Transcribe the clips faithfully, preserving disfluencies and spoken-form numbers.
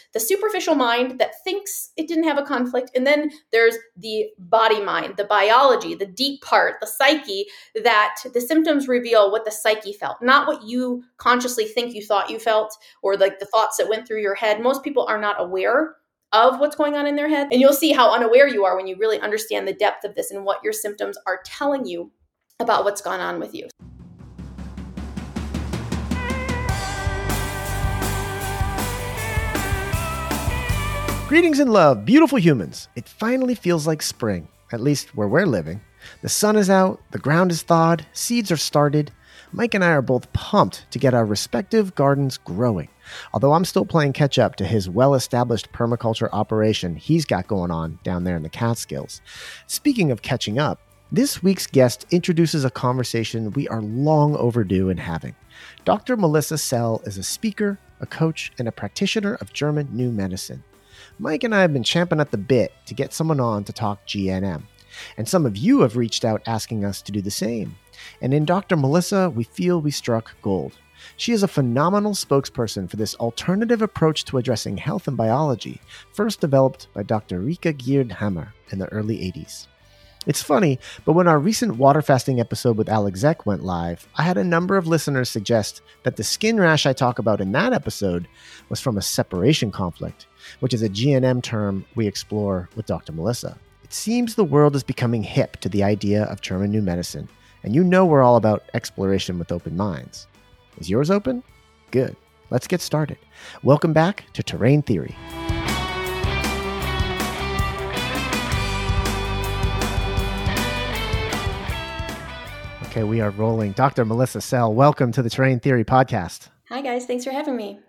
the superficial mind that thinks it didn't have a conflict. And then there's the body mind, the biology, the deep part, the psyche, that the symptoms reveal what the psyche felt, not what you consciously think you thought you felt, or like the thoughts that went through your head. Most people are not aware of what's going on in their head. And you'll see how unaware you are when you really understand the depth of this and what your symptoms are telling you about what's gone on with you. Greetings and love, beautiful humans. It finally feels like spring, at least where we're living. The sun is out, the ground is thawed, seeds are started. Mike and I are both pumped to get our respective gardens growing, although I'm still playing catch up to his well-established permaculture operation he's got going on down there in the Catskills. Speaking of catching up, this week's guest introduces a conversation we are long overdue in having. Doctor Melissa Sell is a speaker, a coach, and a practitioner of German New Medicine. Mike and I have been champing at the bit to get someone on to talk G N M, and some of you have reached out asking us to do the same. And in Doctor Melissa, we feel we struck gold. She is a phenomenal spokesperson for this alternative approach to addressing health and biology, first developed by Doctor Rika Gierdhammer in the early eighties. It's funny, but when our recent water fasting episode with Alex Zek went live, I had a number of listeners suggest that the skin rash I talk about in that episode was from a separation conflict, which is a G N M term we explore with Doctor Melissa. It seems the world is becoming hip to the idea of German New Medicine, and you know we're all about exploration with open minds. Is yours open? Good. Let's get started. Welcome back to Terrain Theory. Okay, we are rolling. Doctor Melissa Sell, welcome to the Terrain Theory podcast. Hi, guys. Thanks for having me.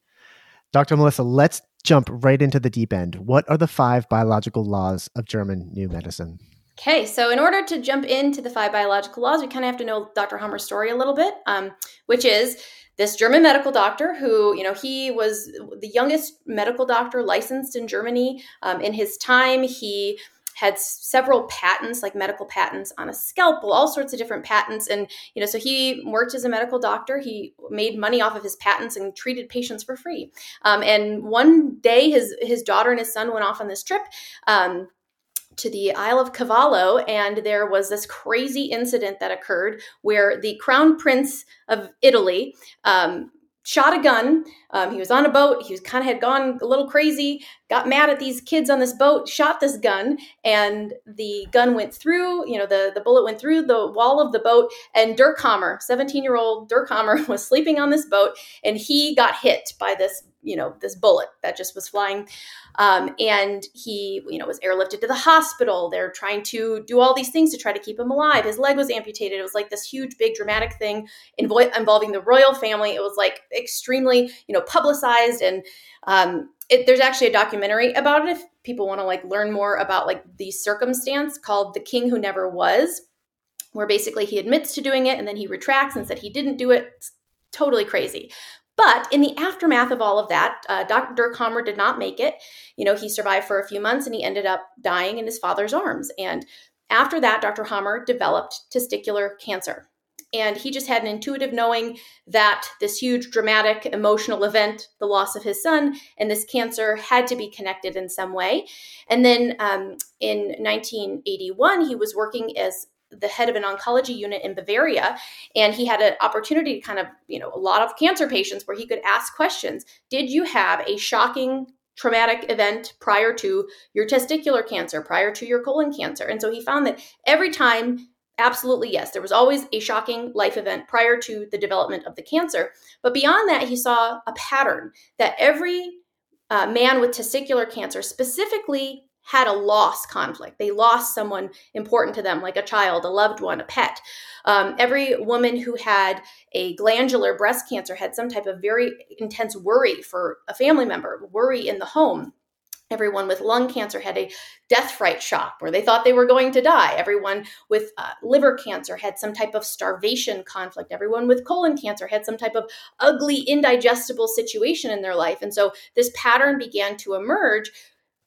Doctor Melissa, let's jump right into the deep end. What are the five biological laws of German New Medicine? Okay, so in order to jump into the five biological laws, we kind of have to know Doctor Hammer's story a little bit, um, which is this German medical doctor who, you know, he was the youngest medical doctor licensed in Germany. Um, in his time, he had several patents, like medical patents on a scalpel, all sorts of different patents. And, you know, so he worked as a medical doctor. He made money off of his patents and treated patients for free. Um, and one day his, his daughter and his son went off on this trip um, to the Isle of Cavallo. And there was this crazy incident that occurred where the Crown Prince of Italy um, shot a gun. Um, he was on a boat. He was kind of had gone a little crazy, got mad at these kids on this boat, shot this gun, and the gun went through, you know, the, the bullet went through the wall of the boat, and Dirk Hammer, seventeen-year-old Dirk Hammer, was sleeping on this boat, and he got hit by this, you know, this bullet that just was flying. Um, and he, you know, was airlifted to the hospital. They're trying to do all these things to try to keep him alive. His leg was amputated. It was like this huge, big, dramatic thing invo- involving the royal family. It was like extremely, you know, publicized. And um, it, there's actually a documentary about it if people want to like learn more about like the circumstance, called The King Who Never Was, where basically he admits to doing it and then he retracts and said he didn't do it. It's totally crazy. But in the aftermath of all of that, uh, Doctor Dirk Hammer did not make it. You know, he survived for a few months and he ended up dying in his father's arms. And after that, Doctor Hammer developed testicular cancer. And he just had an intuitive knowing that this huge, dramatic, emotional event, the loss of his son, and this cancer had to be connected in some way. And then um, in nineteen eighty-one, he was working as the head of an oncology unit in Bavaria. And he had an opportunity to kind of, you know, a lot of cancer patients where he could ask questions. Did you have a shocking traumatic event prior to your testicular cancer, prior to your colon cancer? And so he found that every time, absolutely yes, there was always a shocking life event prior to the development of the cancer. But beyond that, he saw a pattern that every uh, man with testicular cancer specifically had a loss conflict. They lost someone important to them, like a child, a loved one, a pet. Um, every woman who had a glandular breast cancer had some type of very intense worry for a family member, worry in the home. Everyone with lung cancer had a death fright shock where they thought they were going to die. Everyone with uh, liver cancer had some type of starvation conflict. Everyone with colon cancer had some type of ugly, indigestible situation in their life. And so this pattern began to emerge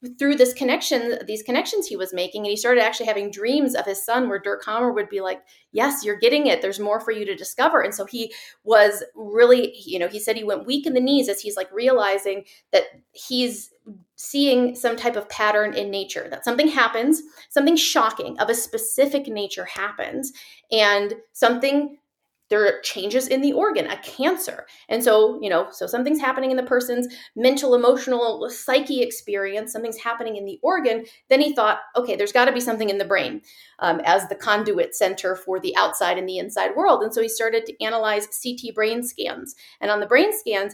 through this connection, these connections he was making, and he started actually having dreams of his son where Dirk Hammer would be like, yes, you're getting it. There's more for you to discover. And so he was really, you know, he said he went weak in the knees as he's like realizing that he's seeing some type of pattern in nature, that something happens, something shocking of a specific nature happens, and something, there are changes in the organ, a cancer. And so, you know, so something's happening in the person's mental, emotional, psyche experience, something's happening in the organ. Then he thought, okay, there's got to be something in the brain um, as the conduit center for the outside and the inside world. And so he started to analyze C T brain scans. And on the brain scans,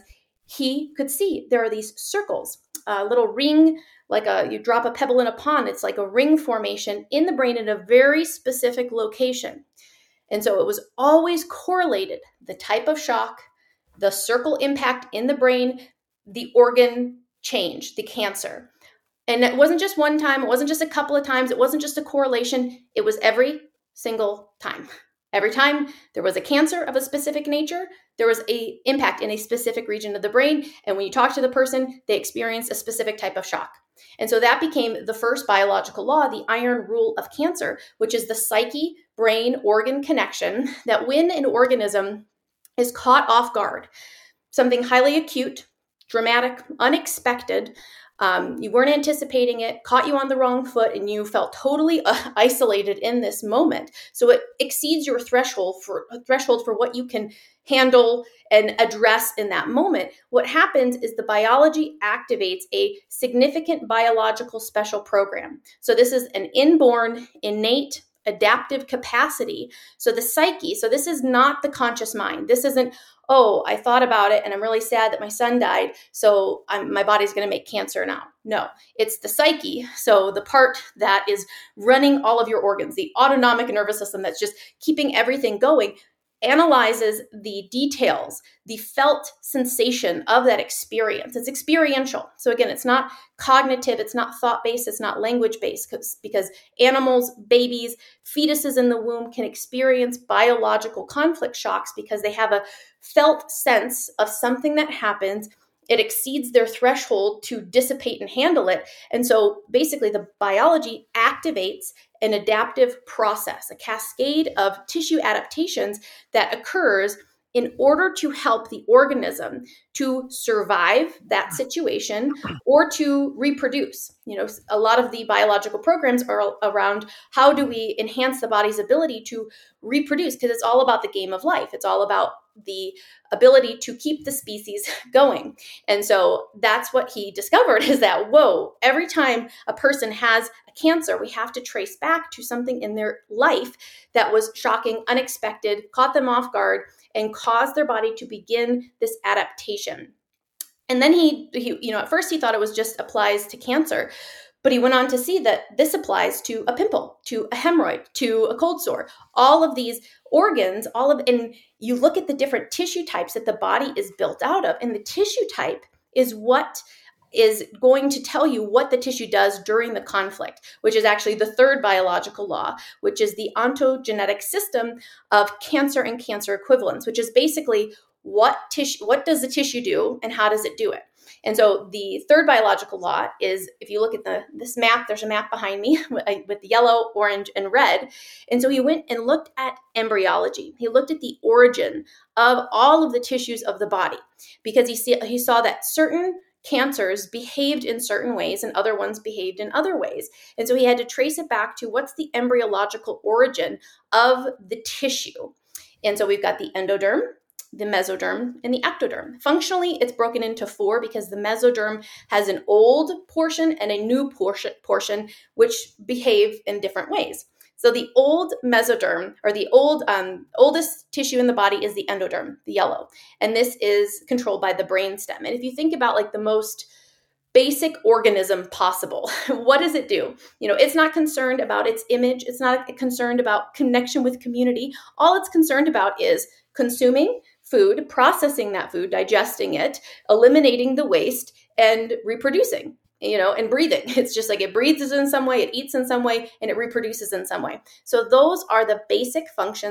he could see there are these circles, a little ring, like a, you drop a pebble in a pond. It's like a ring formation in the brain in a very specific location. And so it was always correlated, the type of shock, the circle impact in the brain, the organ change, the cancer. And it wasn't just one time. It wasn't just a couple of times. It wasn't just a correlation. It was every single time. Every time there was a cancer of a specific nature, there was a impact in a specific region of the brain. And when you talk to the person, they experienced a specific type of shock. And so that became the first biological law, the iron rule of cancer, which is the psyche, brain, organ connection, that when an organism is caught off guard, something highly acute, dramatic, unexpected, um, you weren't anticipating it, caught you on the wrong foot, and you felt totally uh, isolated in this moment. So it exceeds your threshold for threshold for what you can handle and address in that moment. What happens is the biology activates a significant biological special program. So this is an inborn, innate, adaptive capacity. So the psyche, so this is not the conscious mind. This isn't, oh, I thought about it and I'm really sad that my son died, so I'm, my body's going to make cancer now. No, it's the psyche. So the part that is running all of your organs, the autonomic nervous system that's just keeping everything going, analyzes the details, the felt sensation of that experience. It's experiential. So again, it's not cognitive, it's not thought-based, it's not language-based, because animals, babies, fetuses in the womb can experience biological conflict shocks because they have a felt sense of something that happens. It exceeds their threshold to dissipate and handle it. And so basically the biology activates an adaptive process, a cascade of tissue adaptations that occurs in order to help the organism to survive that situation or to reproduce. You know, a lot of the biological programs are around how do we enhance the body's ability to reproduce, because it's all about the game of life. It's all about the ability to keep the species going. And so that's what he discovered, is that, whoa, every time a person has a cancer, we have to trace back to something in their life that was shocking, unexpected, caught them off guard, and caused their body to begin this adaptation. And then he, he, you know, at first he thought it was just applies to cancer, but he went on to see that this applies to a pimple, to a hemorrhoid, to a cold sore, all of these organs, all of, and you look at the different tissue types that the body is built out of, and the tissue type is what is going to tell you what the tissue does during the conflict, which is actually the third biological law, which is the ontogenetic system of cancer and cancer equivalents, which is basically what tissue, what does the tissue do and how does it do it? And so the third biological law is, if you look at the this map, there's a map behind me with, with yellow, orange, and red. And so he went and looked at embryology. He looked at the origin of all of the tissues of the body, because he see, he saw that certain cancers behaved in certain ways and other ones behaved in other ways. And so he had to trace it back to what's the embryological origin of the tissue. And so we've got the endoderm, the mesoderm, and the ectoderm. Functionally, it's broken into four because the mesoderm has an old portion and a new portion, portion which behave in different ways. So the old mesoderm, or the old um, oldest tissue in the body, is the endoderm, the yellow. And this is controlled by the brainstem. And if you think about like the most basic organism possible, what does it do? You know, it's not concerned about its image. It's not concerned about connection with community. All it's concerned about is consuming food, processing that food, digesting it, eliminating the waste, and reproducing. You know, and breathing. It's just like it breathes in some way, it eats in some way, and it reproduces in some way. So those are the basic functions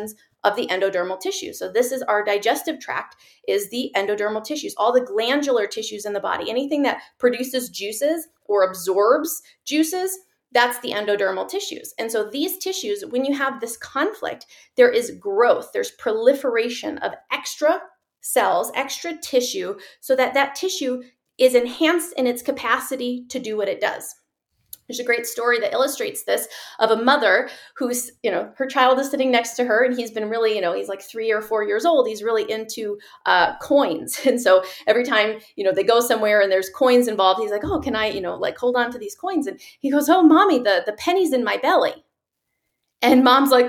of the endodermal tissue. So this is our digestive tract, is the endodermal tissues, all the glandular tissues in the body, anything that produces juices or absorbs juices, that's the endodermal tissues. And so these tissues, when you have this conflict, there is growth, there's proliferation of extra cells, extra tissue, so that that tissue is enhanced in its capacity to do what it does. There's a great story that illustrates this of a mother who's, you know, her child is sitting next to her and he's been really, you know, he's like three or four years old. He's really into uh, coins. And so every time, you know, they go somewhere and there's coins involved, he's like, oh, can I, you know, like hold on to these coins? And he goes, oh, mommy, the, the penny's in my belly. And mom's like,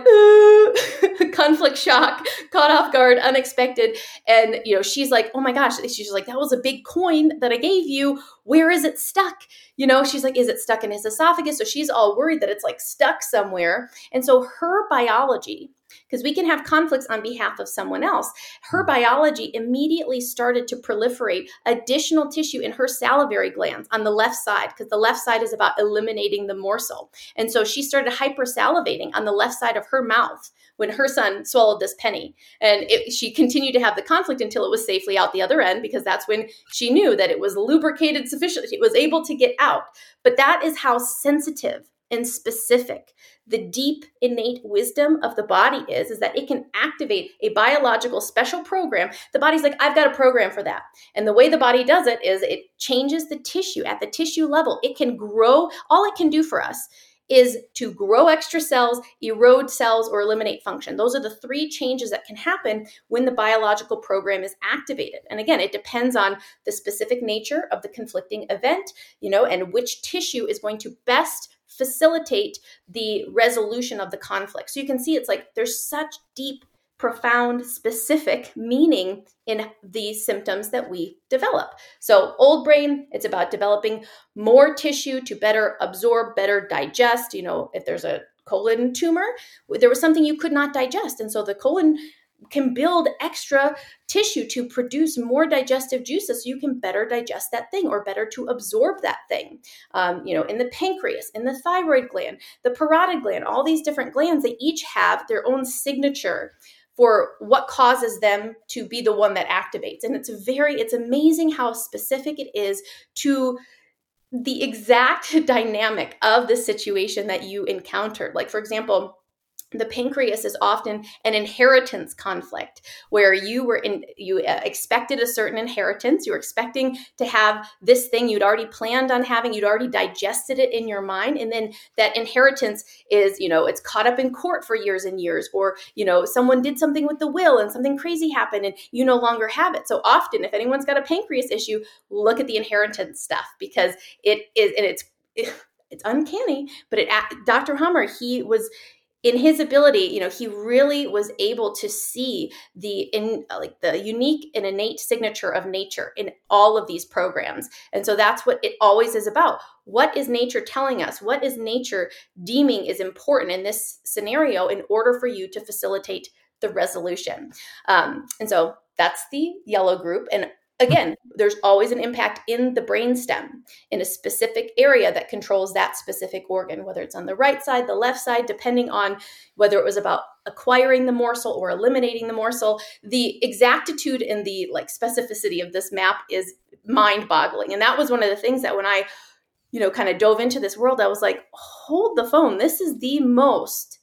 conflict shock, caught off guard, unexpected. And, you know, she's like, oh my gosh, she's like, that was a big coin that I gave you. Where is it stuck? You know, she's like, is it stuck in his esophagus? So she's all worried that it's like stuck somewhere. And so her biology, because we can have conflicts on behalf of someone else, her biology immediately started to proliferate additional tissue in her salivary glands on the left side, because the left side is about eliminating the morsel. And so she started hypersalivating on the left side of her mouth when her son swallowed this penny. And it, she continued to have the conflict until it was safely out the other end, because that's when she knew that it was lubricated sufficiently. It was able to get out. But that is how sensitive and specific the deep innate wisdom of the body is, is that it can activate a biological special program. The body's like, I've got a program for that. And the way the body does it is it changes the tissue at the tissue level. It can grow. All it can do for us is to grow extra cells, erode cells, or eliminate function. Those are the three changes that can happen when the biological program is activated. And again, it depends on the specific nature of the conflicting event, you know, and which tissue is going to best facilitate the resolution of the conflict. So you can see it's like there's such deep, profound, specific meaning in the symptoms that we develop. So old brain, it's about developing more tissue to better absorb, better digest. You know, if there's a colon tumor, there was something you could not digest. And so the colon can build extra tissue to produce more digestive juices so you can better digest that thing or better to absorb that thing. Um, you know, in the pancreas, in the thyroid gland, the parotid gland, all these different glands, they each have their own signature for what causes them to be the one that activates. And it's very, it's amazing how specific it is to the exact dynamic of the situation that you encountered. Like, for example, the pancreas is often an inheritance conflict where you were in, you uh, expected a certain inheritance. You were expecting to have this thing you'd already planned on having. You'd already digested it in your mind. And then that inheritance is, you know, it's caught up in court for years and years, or, you know, someone did something with the will and something crazy happened and you no longer have it. So often, if anyone's got a pancreas issue, look at the inheritance stuff, because it is, and it's, it's uncanny, but it, Doctor Hamer, he was, in his ability, you know, he really was able to see the in like the unique and innate signature of nature in all of these programs. And so that's what it always is about. What is nature telling us? What is nature deeming is important in this scenario in order for you to facilitate the resolution? Um, and so that's the yellow group. And again, there's always an impact in the brainstem in a specific area that controls that specific organ, whether it's on the right side, the left side, depending on whether it was about acquiring the morsel or eliminating the morsel. The exactitude and the like specificity of this map is mind-boggling. And that was one of the things that when I, you know, kind of dove into this world, I was like, hold the phone. This is the most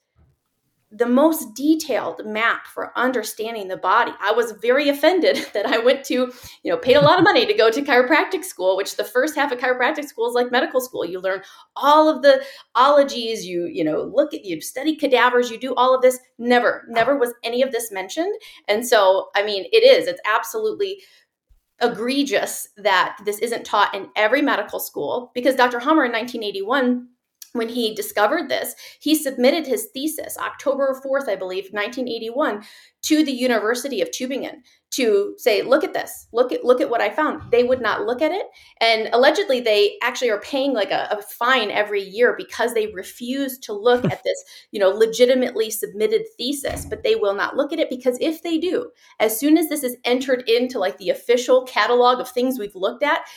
the most detailed map for understanding the body. I was very offended that I went to, you know, paid a lot of money to go to chiropractic school, which the first half of chiropractic school is like medical school. You learn all of the ologies, you, you know, look at, you study cadavers, you do all of this. Never, never was any of this mentioned. And so, I mean, it is, it's absolutely egregious that this isn't taught in every medical school, because Doctor Hamer in nineteen eighty-one, when he discovered this, he submitted his thesis, October fourth, I believe, nineteen eighty-one, to the University of Tübingen to say, look at this, look at look at what I found. They would not look at it. And allegedly, they actually are paying like a, a fine every year because they refuse to look at this, you know, legitimately submitted thesis, but they will not look at it, because if they do, as soon as this is entered into like the official catalog of things we've looked at,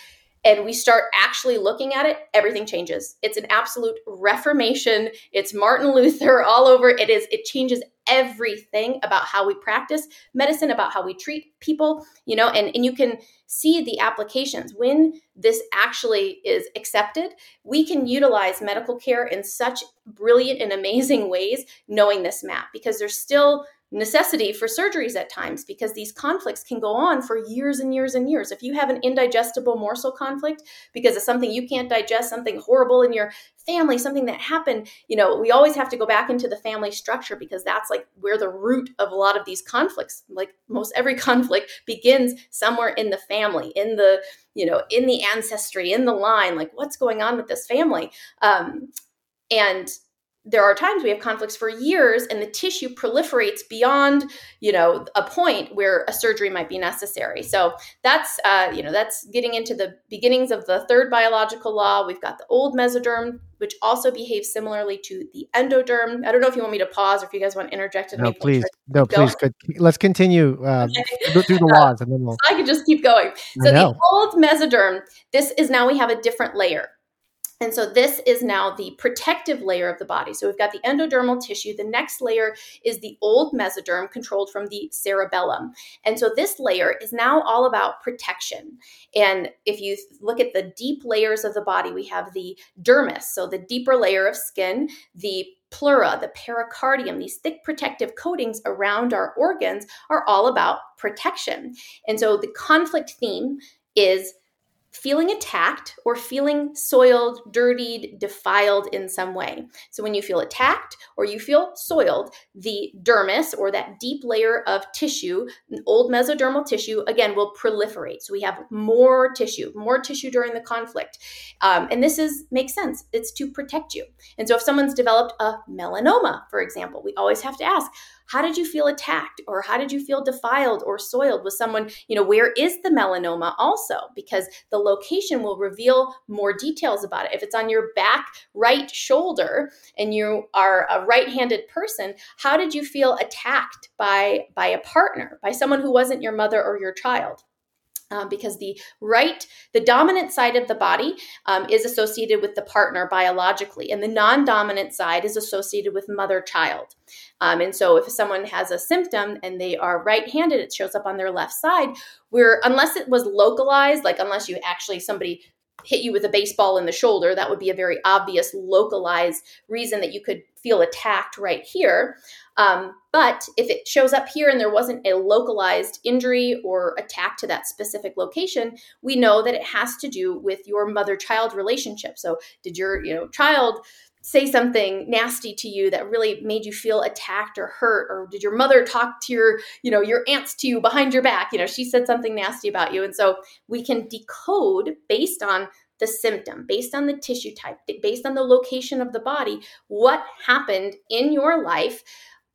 and we start actually looking at it, everything changes. It's an absolute reformation. It's Martin Luther all over. It is, it changes everything about how we practice medicine, about how we treat people, you know, and, and you can see the applications. When this actually is accepted, we can utilize medical care in such brilliant and amazing ways, knowing this map, because there's still necessity for surgeries at times, because these conflicts can go on for years and years and years. If you have an indigestible morsel conflict because of something you can't digest, something horrible in your family, something that happened, you know, we always have to go back into the family structure, because that's like where the root of a lot of these conflicts, like most every conflict, begins somewhere in the family, in the, you know, in the ancestry, in the line, like what's going on with this family. Um, and there are times we have conflicts for years and the tissue proliferates beyond, you know, a point where a surgery might be necessary. So that's, uh, you know, that's getting into the beginnings of the third biological law. We've got the old mesoderm, which also behaves similarly to the endoderm. I don't know if you want me to pause or if you guys want to interject. And no, please. No, please. Good. Let's continue uh, through the laws and then we'll... I could just keep going. So the old mesoderm, this is now we have a different layer. And so this is now the protective layer of the body. So we've got the endodermal tissue. The next layer is the old mesoderm, controlled from the cerebellum. And so this layer is now all about protection. And if you look at the deep layers of the body, we have the dermis, so the deeper layer of skin, the pleura, the pericardium, these thick protective coatings around our organs are all about protection. And so the conflict theme is feeling attacked or feeling soiled, dirtied, defiled in some way. So when you feel attacked or you feel soiled, the dermis, or that deep layer of tissue, old mesodermal tissue, again, will proliferate. So we have more tissue, more tissue during the conflict. Um, and this is makes sense. It's to protect you. And so if someone's developed a melanoma, for example, we always have to ask, how did you feel attacked, or how did you feel defiled or soiled with someone? You know, where is the melanoma also? Because the location will reveal more details about it. If it's on your back right shoulder and you are a right-handed person, how did you feel attacked by, by a partner, by someone who wasn't your mother or your child? Um, because the right, the dominant side of the body um, is associated with the partner biologically, and the non-dominant side is associated with mother-child. Um, and so if someone has a symptom and they are right-handed, it shows up on their left side, where unless it was localized, like unless you actually, somebody hit you with a baseball in the shoulder, that would be a very obvious localized reason that you could feel attacked right here. Um, but if it shows up here and there wasn't a localized injury or attack to that specific location, we know that it has to do with your mother-child relationship. So did your, you know, child say something nasty to you that really made you feel attacked or hurt? Or did your mother talk to your, you know, your aunts to you behind your back? You know, she said something nasty about you. And so we can decode based on the symptom, based on the tissue type, based on the location of the body, what happened in your life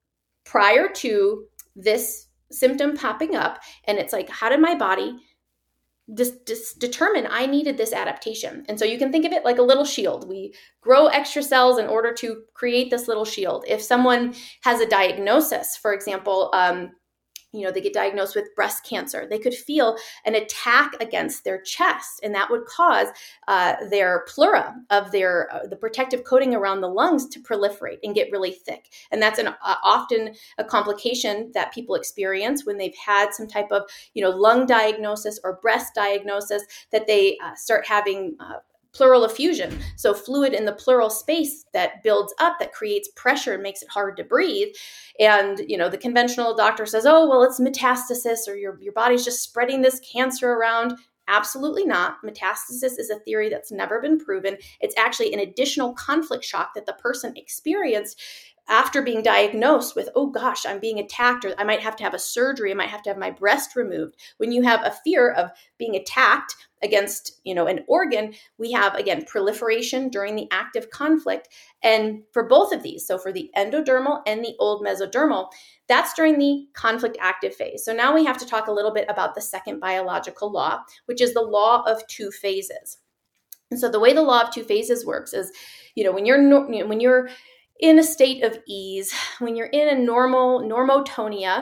prior to this symptom popping up. And it's like, how did my body Dis, dis, determine I needed this adaptation? And so you can think of it like a little shield. We grow extra cells in order to create this little shield. If someone has a diagnosis, for example, um, you know, they get diagnosed with breast cancer, they could feel an attack against their chest, and that would cause uh, their pleura of their uh, the protective coating around the lungs to proliferate and get really thick. And that's an uh, often a complication that people experience when they've had some type of, you know, lung diagnosis or breast diagnosis, that they uh, start having uh, pleural effusion. So fluid in the pleural space that builds up, that creates pressure and makes it hard to breathe. And, you know, the conventional doctor says, oh, well, it's metastasis, or your, your body's just spreading this cancer around. Absolutely not. Metastasis is a theory that's never been proven. It's actually an additional conflict shock that the person experienced after being diagnosed with, oh gosh, I'm being attacked, or I might have to have a surgery, I might have to have my breast removed. When you have a fear of being attacked against, you know, an organ, we have, again, proliferation during the active conflict. And for both of these, so for the endodermal and the old mesodermal, that's during the conflict active phase. So now we have to talk a little bit about the second biological law, which is the law of two phases. And so the way the law of two phases works is, you know, when you're, you know, when you're in a state of ease, when you're in a normal normotonia,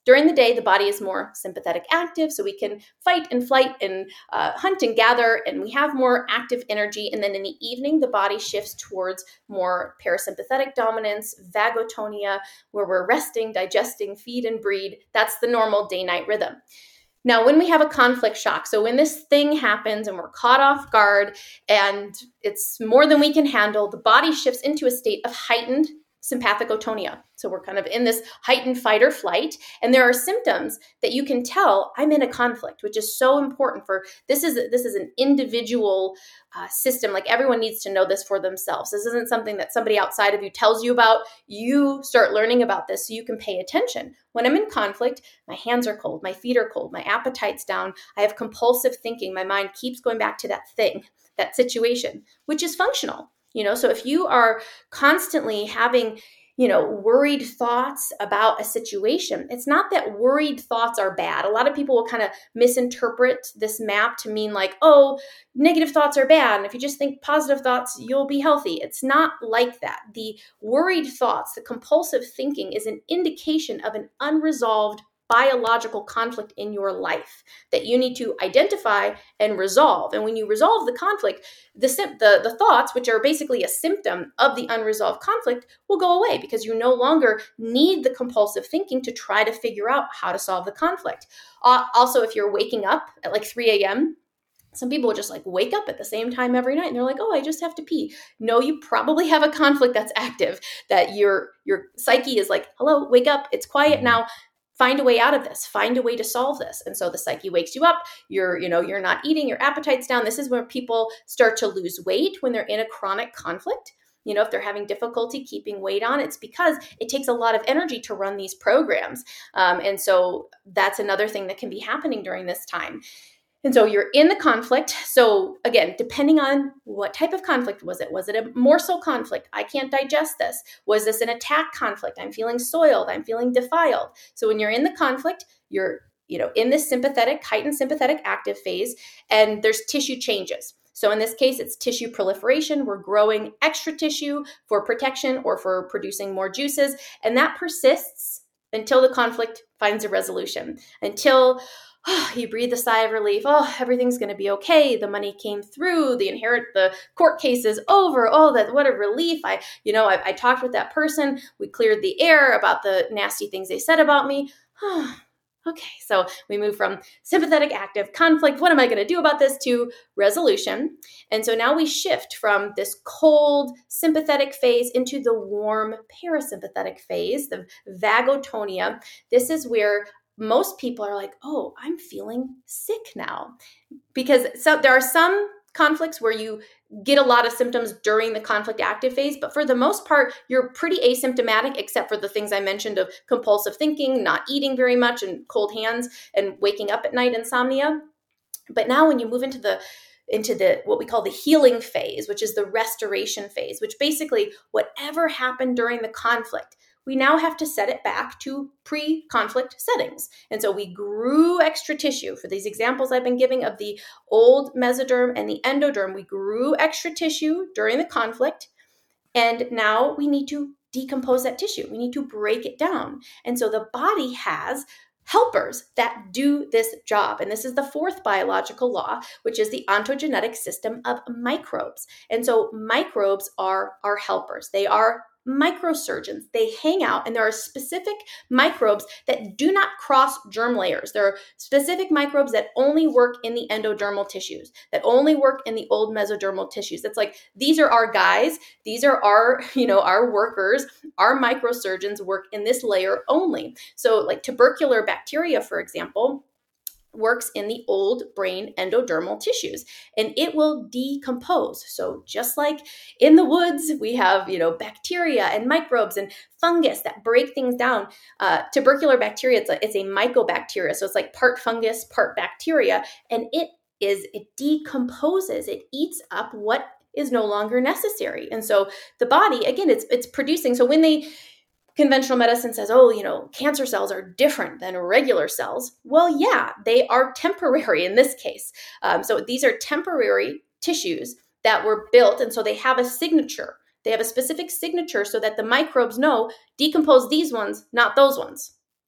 During the day, the body is more sympathetic active, so we can fight and flight and uh, hunt and gather, and we have more active energy. And then in the evening, the body shifts towards more parasympathetic dominance, vagotonia, where we're resting, digesting, feed, and breed. That's the normal day-night rhythm. Now, when we have a conflict shock, so when this thing happens and we're caught off guard and it's more than we can handle, the body shifts into a state of heightened sympathicotonia. So we're kind of in this heightened fight or flight, and there are symptoms that you can tell I'm in a conflict, which is so important for this is this is an individual uh, system. Like everyone needs to know this for themselves. This isn't something that somebody outside of you tells you about. You start learning about this so you can pay attention. When I'm in conflict, my hands are cold, my feet are cold, my appetite's down. I have compulsive thinking. My mind keeps going back to that thing, that situation, which is functional. You know, so if you are constantly having, you know, worried thoughts about a situation, it's not that worried thoughts are bad. A lot of people will kind of misinterpret this map to mean like, oh, negative thoughts are bad. And if you just think positive thoughts, you'll be healthy. It's not like that. The worried thoughts, the compulsive thinking is an indication of an unresolved biological conflict in your life that you need to identify and resolve. And when you resolve the conflict, the, the, the thoughts, which are basically a symptom of the unresolved conflict, will go away because you no longer need the compulsive thinking to try to figure out how to solve the conflict. Uh, also, if you're waking up at like three a.m., some people will just like wake up at the same time every night and they're like, oh, I just have to pee. No, you probably have a conflict that's active, that your your psyche is like, hello, wake up. It's quiet now. Find a way out of this, find a way to solve this. And so the psyche wakes you up, you're, you know, you're not eating, your appetite's down. This is where people start to lose weight when they're in a chronic conflict. You know, if they're having difficulty keeping weight on, it's because it takes a lot of energy to run these programs. Um, and so that's another thing that can be happening during this time. And so you're in the conflict. So again, depending on what type of conflict was it? Was it a morsel conflict? I can't digest this. Was this an attack conflict? I'm feeling soiled. I'm feeling defiled. So when you're in the conflict, you're, you know, in this sympathetic, heightened sympathetic active phase, and there's tissue changes. So in this case, it's tissue proliferation. We're growing extra tissue for protection or for producing more juices. And that persists until the conflict finds a resolution, until oh, you breathe a sigh of relief. Oh, everything's going to be okay. The money came through. The inherit, the court case is over. Oh, that what a relief. I, you know, I, I talked with that person. We cleared the air about the nasty things they said about me. Oh, okay. So we move from sympathetic active conflict. What am I going to do about this to resolution? And so now we shift from this cold sympathetic phase into the warm parasympathetic phase, the vagotonia. This is where most people are like, oh, I'm feeling sick now. Because so there are some conflicts where you get a lot of symptoms during the conflict active phase, but for the most part, you're pretty asymptomatic except for the things I mentioned of compulsive thinking, not eating very much, and cold hands, and waking up at night, insomnia. But now when you move into the into the what we call the healing phase, which is the restoration phase, which basically whatever happened during the conflict, we now have to set it back to pre-conflict settings. And so we grew extra tissue. For these examples I've been giving of the old mesoderm and the endoderm, we grew extra tissue during the conflict. And now we need to decompose that tissue. We need to break it down. And so the body has helpers that do this job. And this is the fourth biological law, which is the ontogenetic system of microbes. And so microbes are our helpers. They are microsurgeons. They hang out, and there are specific microbes that do not cross germ layers. There are specific microbes that only work in the endodermal tissues, that only work in the old mesodermal tissues. It's like, these are our guys. These are our, you know, our workers. Our microsurgeons work in this layer only. So like tubercular bacteria, for example, works in the old brain endodermal tissues, and it will decompose. So just like in the woods, we have, you know, bacteria and microbes and fungus that break things down. Uh, tubercular bacteria, it's a, it's a mycobacteria. So it's like part fungus, part bacteria, and it is, it decomposes, it eats up what is no longer necessary. And so the body, again, it's, it's producing. So when they, conventional medicine says, oh, you know, cancer cells are different than regular cells. Well, yeah, they are temporary in this case. Um, so these are temporary tissues that were built. And so they have a signature. They have a specific signature so that the microbes know, decompose these ones, not those ones.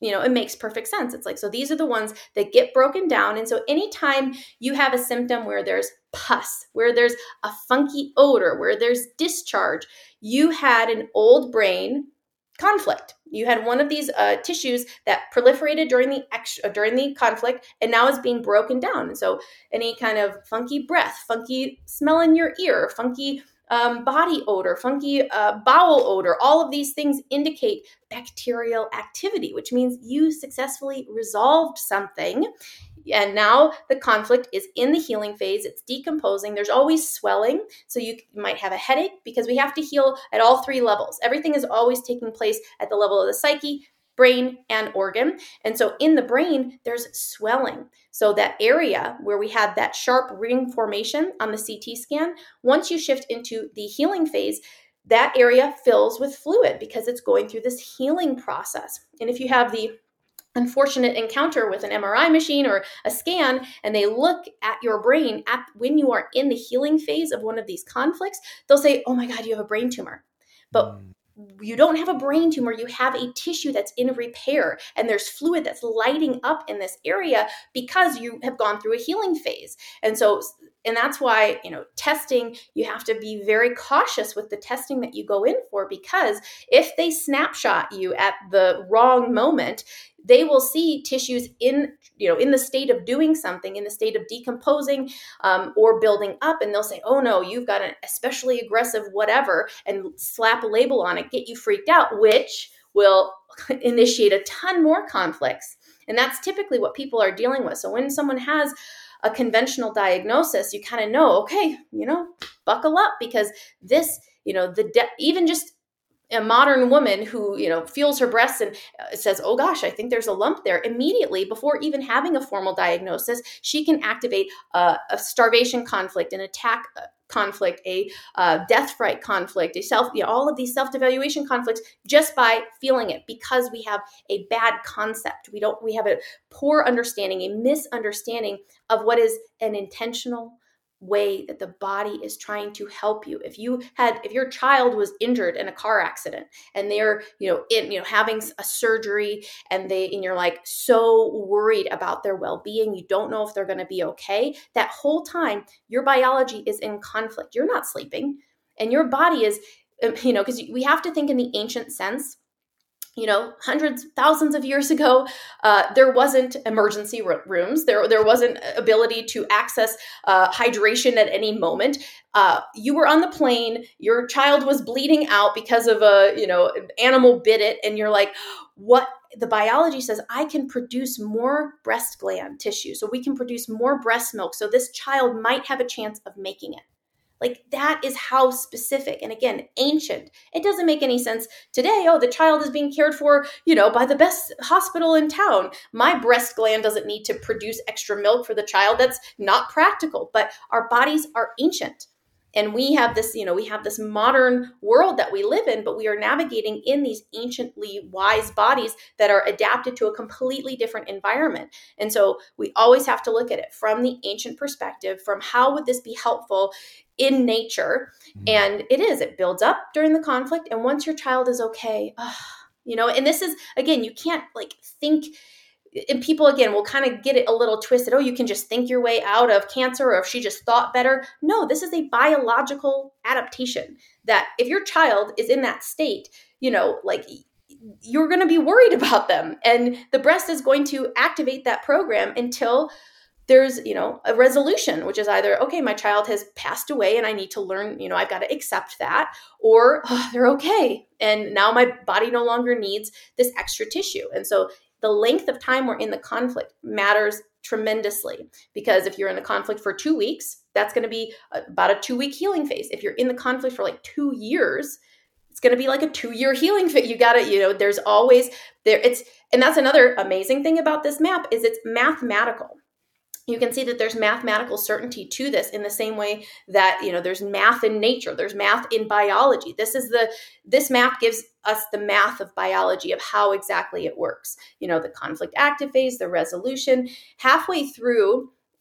you know, it makes perfect sense. It's like, so these are the ones that get broken down. And so anytime you have a symptom where there's pus, where there's a funky odor, where there's discharge, you had an old brain conflict. You had one of these uh, tissues that proliferated during the ex- during the conflict and now is being broken down. And so any kind of funky breath, funky smell in your ear, funky um, body odor, funky uh, bowel odor, all of these things indicate bacterial activity, which means you successfully resolved something. And now the conflict is in the healing phase. It's decomposing. There's always swelling. So you might have a headache because we have to heal at all three levels. Everything is always taking place at the level of the psyche, brain, and organ. And so in the brain, there's swelling. So that area where we had that sharp ring formation on the C T scan, once you shift into the healing phase, that area fills with fluid because it's going through this healing process. And if you have the unfortunate encounter with an M R I machine or a scan, and they look at your brain at when you are in the healing phase of one of these conflicts, they'll say, oh my God, you have a brain tumor. But mm. you don't have a brain tumor. You have a tissue that's in repair, and there's fluid that's lighting up in this area because you have gone through a healing phase. And so And that's why, you know, testing, you have to be very cautious with the testing that you go in for, because if they snapshot you at the wrong moment, they will see tissues in, you know, in the state of doing something, in the state of decomposing um, or building up. And they'll say, oh no, you've got an especially aggressive whatever, and slap a label on it, get you freaked out, which will initiate a ton more conflicts. And that's typically what people are dealing with. So when someone has a conventional diagnosis, you kind of know, okay, you know, buckle up, because this, you know, the de- even just a modern woman who, you know, feels her breasts and says, oh gosh, I think there's a lump there, immediately, before even having a formal diagnosis, she can activate a, a starvation conflict, an attack conflict, a uh, death fright conflict, a self, you know, all of these self-devaluation conflicts, just by feeling it, because we have a bad concept. We don't, we have a poor understanding, a misunderstanding of what is an intentional way that the body is trying to help you. If you had, if your child was injured in a car accident and they're, you know, in, you know, having a surgery, and they, and you're like so worried about their well-being, you don't know if they're going to be okay. That whole time, your biology is in conflict. You're not sleeping, and your body is, you know, because we have to think in the ancient sense. You know, hundreds, thousands of years ago, uh, there wasn't emergency r- rooms. There, there wasn't ability to access uh, hydration at any moment. Uh, you were on the plane. Your child was bleeding out because of a, you know, an animal bit it, and you're like, what? The biology says I can produce more breast gland tissue, so we can produce more breast milk, so this child might have a chance of making it. Like, that is how specific, and again, ancient. It doesn't make any sense today. Oh, the child is being cared for, you know, by the best hospital in town. My breast gland doesn't need to produce extra milk for the child. That's not practical. But our bodies are ancient. And we have this, you know, we have this modern world that we live in, but we are navigating in these anciently wise bodies that are adapted to a completely different environment. And so we always have to look at it from the ancient perspective, from how would this be helpful in nature? Mm-hmm. And it is, it builds up during the conflict. And once your child is okay, oh, you know, and this is, again, you can't like think, and people, again, will kind of get it a little twisted. Oh, you can just think your way out of cancer, or if she just thought better. No, this is a biological adaptation that if your child is in that state, you know, like you're going to be worried about them. And the breast is going to activate that program until there's, you know, a resolution, which is either, okay, my child has passed away and I need to learn, you know, I've got to accept that, or oh, they're okay. And now my body no longer needs this extra tissue. And so the length of time we're in the conflict matters tremendously, because if you're in the conflict for two weeks, that's going to be about a two week healing phase. If you're in the conflict for like two years, it's going to be like a two year healing phase. You got to, you know, there's always there. It's, and that's another amazing thing about this map is it's mathematical. You can see that there's mathematical certainty to this, in the same way that, you know, there's math in nature, there's math in biology. This is the, this map gives us the math of biology of how exactly it works. You know, the conflict active phase, the resolution. Halfway through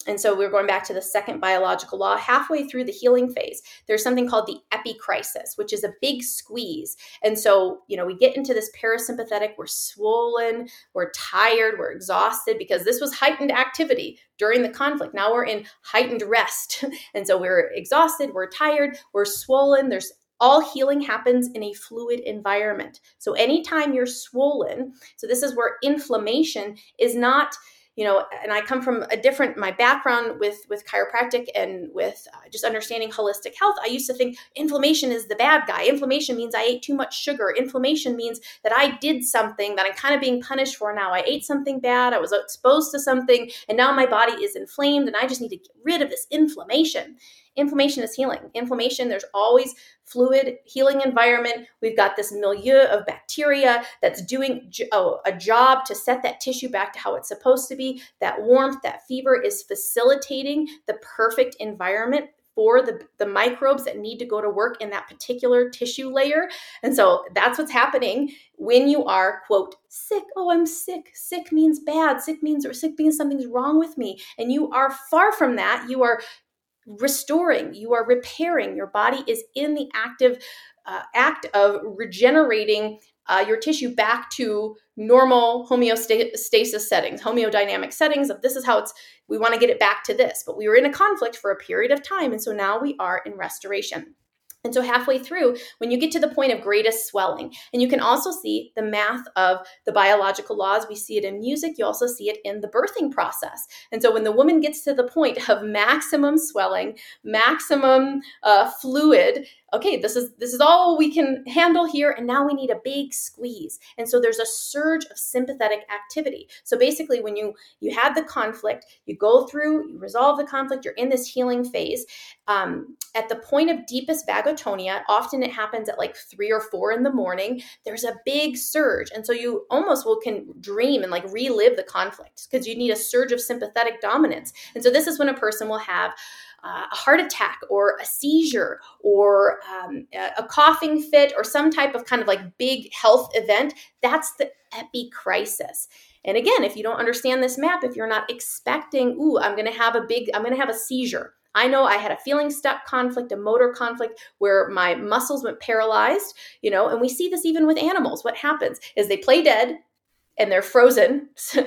And so we're going back to the second biological law. Halfway through the healing phase, there's something called the epicrisis, which is a big squeeze. And so, you know, we get into this parasympathetic, we're swollen, we're tired, we're exhausted because this was heightened activity during the conflict. Now we're in heightened rest. And so we're exhausted, we're tired, we're swollen. There's all healing happens in a fluid environment. So anytime you're swollen, so this is where inflammation is not, you know, and I come from a different, my background with, with chiropractic and with uh, just understanding holistic health. I used to think inflammation is the bad guy. Inflammation means I ate too much sugar. Inflammation means that I did something that I'm kind of being punished for now. I ate something bad. I was exposed to something and now my body is inflamed and I just need to get rid of this inflammation. Inflammation is healing. Inflammation, there's always fluid healing environment. We've got this milieu of bacteria that's doing oh, a job to set that tissue back to how it's supposed to be. That warmth, that fever is facilitating the perfect environment for the, the microbes that need to go to work in that particular tissue layer. And so that's what's happening when you are, quote, sick. Oh, I'm sick. Sick means bad. Sick means, or sick means something's wrong with me. And you are far from that. You are restoring, you are repairing. Your body is in the active uh, act of regenerating uh, your tissue back to normal homeostasis settings, homodynamic settings of this is how it's, we want to get it back to this. But we were in a conflict for a period of time. And so now we are in restoration. And so halfway through, when you get to the point of greatest swelling, and you can also see the math of the biological laws, we see it in music, you also see it in the birthing process. And so when the woman gets to the point of maximum swelling, maximum uh, fluid, okay, this is this is all we can handle here, and now we need a big squeeze. And so there's a surge of sympathetic activity. So basically when you, you have the conflict, you go through, you resolve the conflict, you're in this healing phase. Um, at the point of deepest vagotonia, often it happens at like three or four in the morning, there's a big surge. And so you almost will can dream and like relive the conflict because you need a surge of sympathetic dominance. And so this is when a person will have Uh, a heart attack or a seizure or um, a, a coughing fit or some type of kind of like big health event. That's the epicrisis. And again, if you don't understand this map, if you're not expecting, ooh, I'm going to have a big, I'm going to have a seizure. I know I had a feeling stuck conflict, a motor conflict where my muscles went paralyzed, you know, and we see this even with animals. What happens is they play dead and they're frozen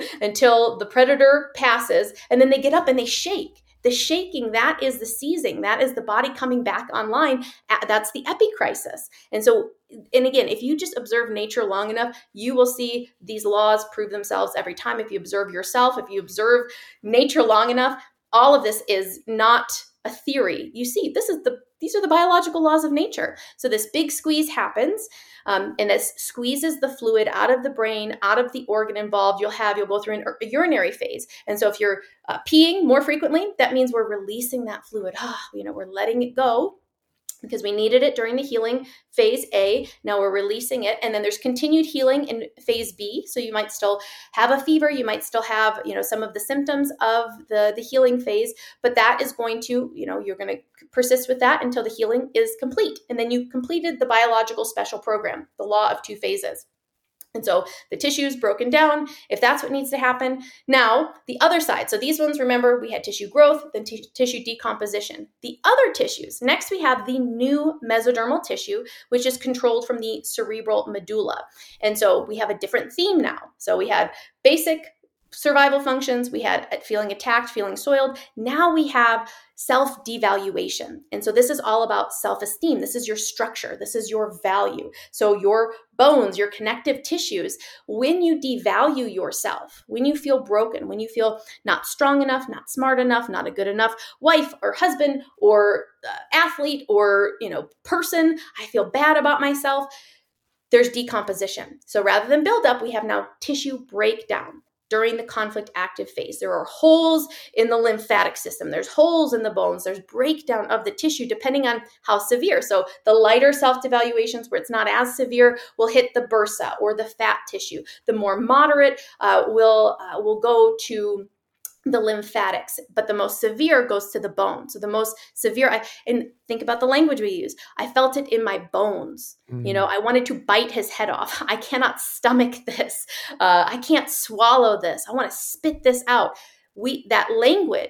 until the predator passes, and then they get up and they shake. The shaking, that is the seizing. That is the body coming back online. That's the epicrisis. And so, and again, if you just observe nature long enough, you will see these laws prove themselves every time. If you observe yourself, if you observe nature long enough, all of this is not a theory. You see, this is the these are the biological laws of nature. So this big squeeze happens, um, and this squeezes the fluid out of the brain, out of the organ involved. You'll have, you'll go through an, a urinary phase. And so if you're uh, peeing more frequently, that means we're releasing that fluid. Ah, you know, we're letting it go because we needed it during the healing phase A. Now we're releasing it. And then there's continued healing in phase B. So you might still have a fever. You might still have, you know, some of the symptoms of the, the healing phase, but that is going to, you know, you're going to persist with that until the healing is complete. And then you completed the biological special program, the law of two phases. And so the tissue is broken down if that's what needs to happen. Now, the other side. So these ones, remember, we had tissue growth, then t- tissue decomposition. The other tissues. Next, we have the new mesodermal tissue, which is controlled from the cerebral medulla. And so we have a different theme now. So we had basic survival functions. We had feeling attacked, feeling soiled. Now we have self-devaluation. And so this is all about self-esteem. This is your structure. This is your value. So your bones, your connective tissues, when you devalue yourself, when you feel broken, when you feel not strong enough, not smart enough, not a good enough wife or husband or uh, athlete or, you know, person, I feel bad about myself, there's decomposition. So rather than build up, we have now tissue breakdown. During the conflict active phase, there are holes in the lymphatic system. There's holes in the bones. There's breakdown of the tissue depending on how severe. So the lighter self-devaluations where it's not as severe will hit the bursa or the fat tissue. The more moderate uh, will uh, will go to the lymphatics, but the most severe goes to the bone. So the most severe, I, and think about the language we use. I felt it in my bones. Mm. You know, I wanted to bite his head off. I cannot stomach this. Uh, I can't swallow this. I want to spit this out. We, that language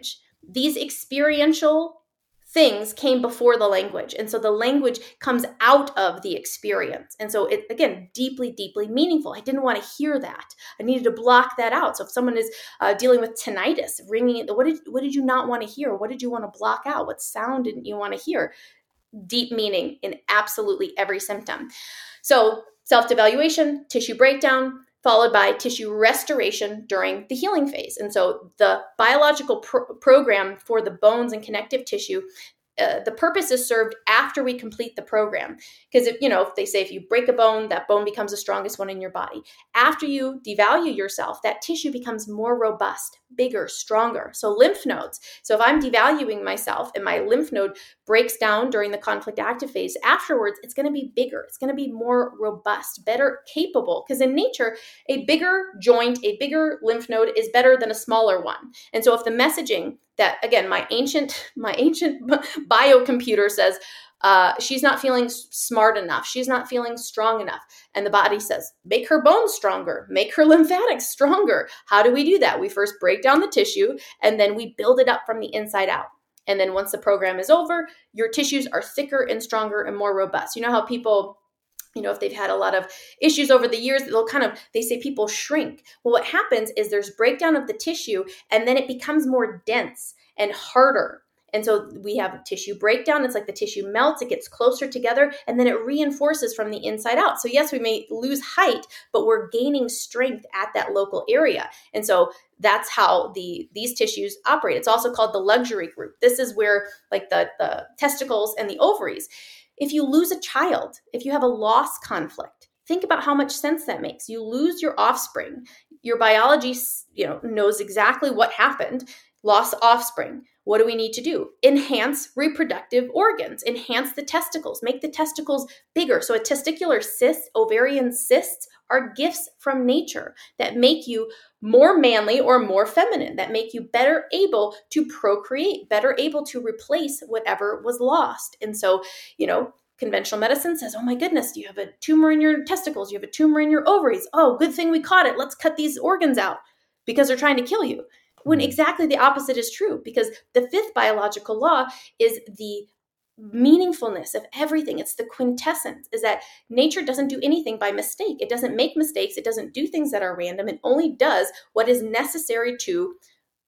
these experiential things came before the language. And so the language comes out of the experience. And so it, again, deeply, deeply meaningful. I didn't want to hear that. I needed to block that out. So if someone is uh, dealing with tinnitus, ringing, what did, what did you not want to hear? What did you want to block out? What sound didn't you want to hear? Deep meaning in absolutely every symptom. So self-devaluation, tissue breakdown, followed by tissue restoration during the healing phase. And so the biological pro- program for the bones and connective tissue, uh, the purpose is served after we complete the program. Because if, you know, if they say if you break a bone, that bone becomes the strongest one in your body. After you devalue yourself, that tissue becomes more robust, bigger, stronger. So lymph nodes. So if I'm devaluing myself and my lymph node breaks down during the conflict active phase, afterwards, it's going to be bigger. It's going to be more robust, better capable. Because in nature, a bigger joint, a bigger lymph node is better than a smaller one. And so if the messaging that, again, my ancient, my ancient biocomputer says, uh, she's not feeling smart enough, she's not feeling strong enough. And the body says, make her bones stronger, make her lymphatics stronger. How do we do that? We first break down the tissue and then we build it up from the inside out. And then once the program is over, your tissues are thicker and stronger and more robust. You know how people, you know, if they've had a lot of issues over the years, they'll kind of, they say people shrink. Well, what happens is there's breakdown of the tissue and then it becomes more dense and harder. And so we have tissue breakdown. It's like the tissue melts, it gets closer together, and then it reinforces from the inside out. So yes, we may lose height, but we're gaining strength at that local area. And so that's how the these tissues operate. It's also called the luxury group. This is where like the, the testicles and the ovaries. If you lose a child, if you have a loss conflict, think about how much sense that makes. You lose your offspring. Your biology, you know, knows exactly what happened. Lost offspring. What do we need to do? Enhance reproductive organs, enhance the testicles, make the testicles bigger. So a testicular cyst, ovarian cysts are gifts from nature that make you more manly or more feminine, that make you better able to procreate, better able to replace whatever was lost. And so, you know, conventional medicine says, oh my goodness, you have a tumor in your testicles, you have a tumor in your ovaries. Oh, good thing we caught it. Let's cut these organs out because they're trying to kill you. When exactly the opposite is true, because the fifth biological law is the meaningfulness of everything. It's the quintessence, is that nature doesn't do anything by mistake. It doesn't make mistakes. It doesn't do things that are random. It only does what is necessary to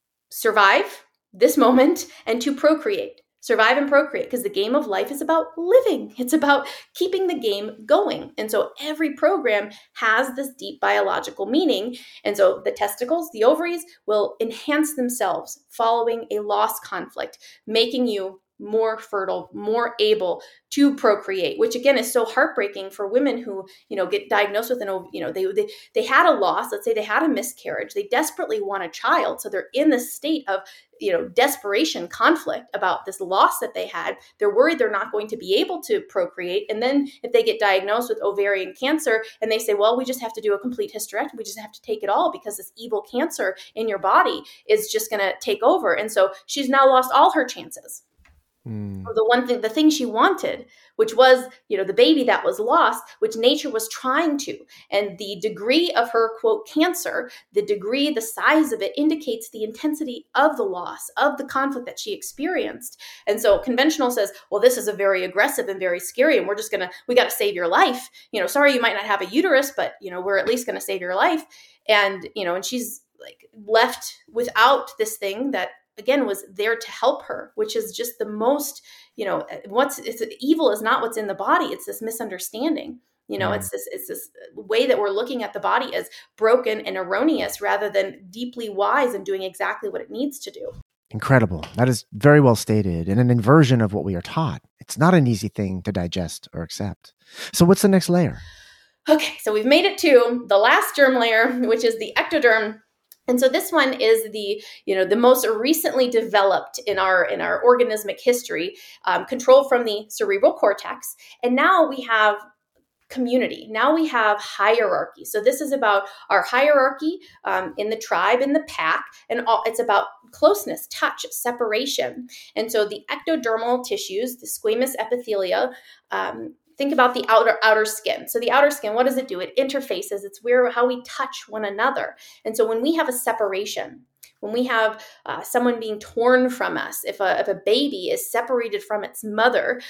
survive this moment and to procreate. Survive and procreate, because the game of life is about living. It's about keeping the game going. And so every program has this deep biological meaning. And so the testicles, the ovaries will enhance themselves following a loss conflict, making you more fertile, more able to procreate, which again is so heartbreaking for women who, you know, get diagnosed with an, you know, they, they, they had a loss, let's say they had a miscarriage, they desperately want a child. So they're in this state of, you know, desperation, conflict about this loss that they had. They're worried they're not going to be able to procreate. And then if they get diagnosed with ovarian cancer and they say, well, we just have to do a complete hysterectomy, we just have to take it all because this evil cancer in your body is just going to take over. And so she's now lost all her chances. Mm. The one thing, the thing she wanted, which was, you know, the baby that was lost, which nature was trying to, and the degree of her, quote, cancer, the degree, the size of it indicates the intensity of the loss, of the conflict that she experienced. And so conventional says, well, this is a very aggressive and very scary, and we're just going to, we got to save your life. You know, sorry, you might not have a uterus, but, you know, we're at least going to save your life. And, you know, and she's like left without this thing that, again, was there to help her, which is just the most, you know, what's it's evil is not what's in the body. It's this misunderstanding. You know, mm. it's this, it's this way that we're looking at the body as broken and erroneous rather than deeply wise and doing exactly what it needs to do. Incredible. That is very well stated, and an inversion of what we are taught. It's not an easy thing to digest or accept. So what's the next layer? Okay. So we've made it to the last germ layer, which is the ectoderm. And so this one is the, you know, the most recently developed in our in our organismic history, um, controlled from the cerebral cortex. And now we have community. Now we have hierarchy. So this is about our hierarchy um, in the tribe, in the pack, and all, it's about closeness, touch, separation. And so the ectodermal tissues, the squamous epithelia, um, think about the outer outer skin. So the outer skin, what does it do? It interfaces. It's where how we touch one another. And so when we have a separation, when we have uh, someone being torn from us, if a, if a baby is separated from its mother,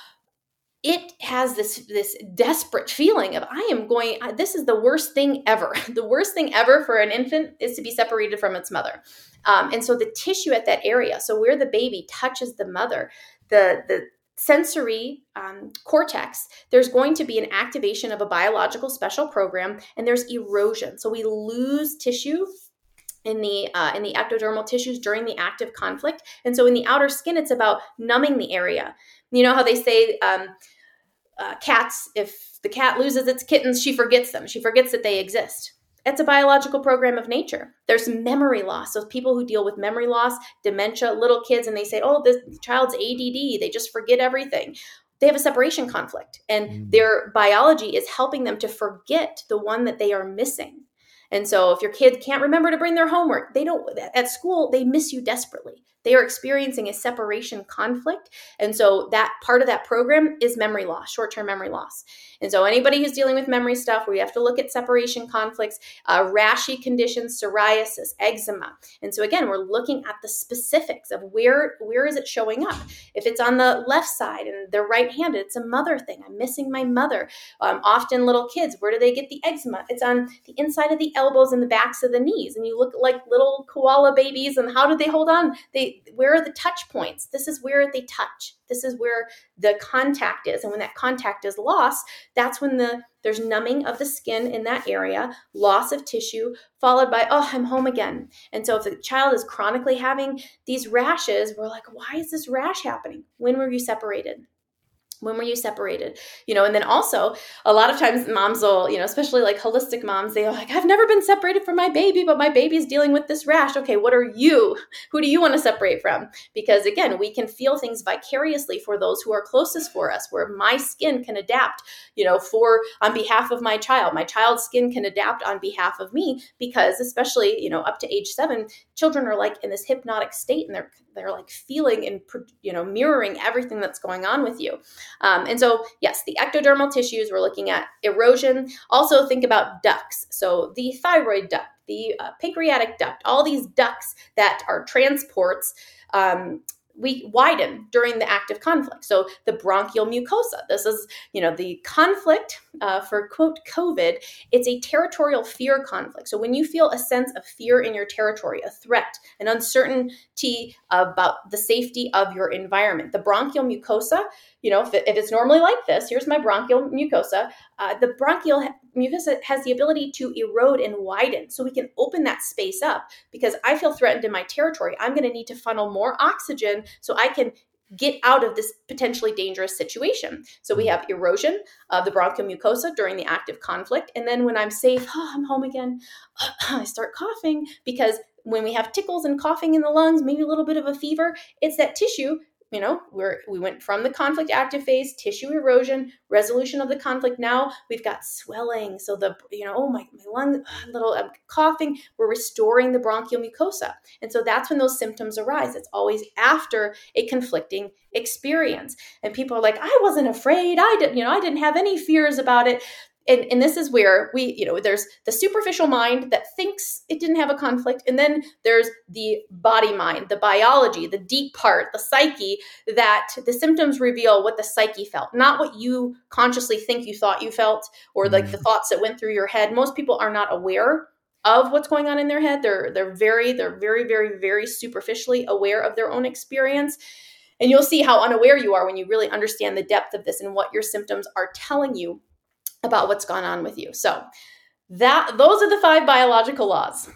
it has this this desperate feeling of, I am going, this is the worst thing ever. The worst thing ever for an infant is to be separated from its mother. Um, and so the tissue at that area, so where the baby touches the mother, the, the sensory um, cortex, there's going to be an activation of a biological special program, and there's erosion. So we lose tissue in the uh, in the ectodermal tissues during the active conflict. And so in the outer skin, it's about numbing the area. You know how they say, um, Uh, cats, if the cat loses its kittens, she forgets them. She forgets that they exist. It's a biological program of nature. There's memory loss. So people who deal with memory loss, dementia, little kids, and they say, oh, this child's A D D, they just forget everything. They have a separation conflict, and mm. their biology is helping them to forget the one that they are missing. And so if your kid can't remember to bring their homework, they don't, at school, they miss you desperately. They are experiencing a separation conflict. And so that part of that program is memory loss, short-term memory loss. And so anybody who's dealing with memory stuff, we have to look at separation conflicts, uh, rashy conditions, psoriasis, eczema. And so again, we're looking at the specifics of where, where is it showing up? If it's on the left side and they're right-handed, it's a mother thing. I'm missing my mother. Um, often little kids, where do they get the eczema? It's on the inside of the elbows and the backs of the knees. And you look like little koala babies, and how do they hold on? They, where are the touch points? This is where they touch. This is where the contact is. And when that contact is lost, that's when the there's numbing of the skin in that area, loss of tissue, followed by, oh, I'm home again. And so if the child is chronically having these rashes, we're like, why is this rash happening? When were you separated? When were you separated? You know, and then also a lot of times moms will, you know, especially like holistic moms, they're like, I've never been separated from my baby, but my baby's dealing with this rash. Okay, what are you? Who do you want to separate from? Because again, we can feel things vicariously for those who are closest for us, where my skin can adapt, you know, for on behalf of my child. My child's skin can adapt on behalf of me, because especially, you know, up to age seven, children are like in this hypnotic state, and they're they're like feeling and, you know, mirroring everything that's going on with you. Um, and so, yes, the ectodermal tissues, we're looking at erosion. Also think about ducts. So the thyroid duct, the uh, pancreatic duct, all these ducts that are transports, um, we widen during the active conflict. So the bronchial mucosa, this is, you know, the conflict uh, for, quote, COVID, it's a territorial fear conflict. So when you feel a sense of fear in your territory, a threat, an uncertainty about the safety of your environment, the bronchial mucosa, you know, if, it, if it's normally like this, here's my bronchial mucosa, uh, the bronchial mucosa has the ability to erode and widen. So we can open that space up, because I feel threatened in my territory. I'm going to need to funnel more oxygen so I can get out of this potentially dangerous situation. So we have erosion of the bronchial mucosa during the active conflict. And then when I'm safe, oh, I'm home again, I start coughing, because when we have tickles and coughing in the lungs, maybe a little bit of a fever, it's that tissue. You know, we're, we went from the conflict active phase, tissue erosion, resolution of the conflict. Now we've got swelling. So the, you know, oh, my, my lung, little I'm coughing, we're restoring the bronchial mucosa. And so that's when those symptoms arise. It's always after a conflicting experience. And people are like, I wasn't afraid. I didn't, you know, I didn't have any fears about it. And, and this is where we, you know, there's the superficial mind that thinks it didn't have a conflict. And then there's the body mind, the biology, the deep part, the psyche, that the symptoms reveal what the psyche felt, not what you consciously think you thought you felt, or like the thoughts that went through your head. Most people are not aware of what's going on in their head. They're, they're very, they're very, very, very superficially aware of their own experience. And you'll see how unaware you are when you really understand the depth of this and what your symptoms are telling you about what's gone on with you. So that those are the five biological laws.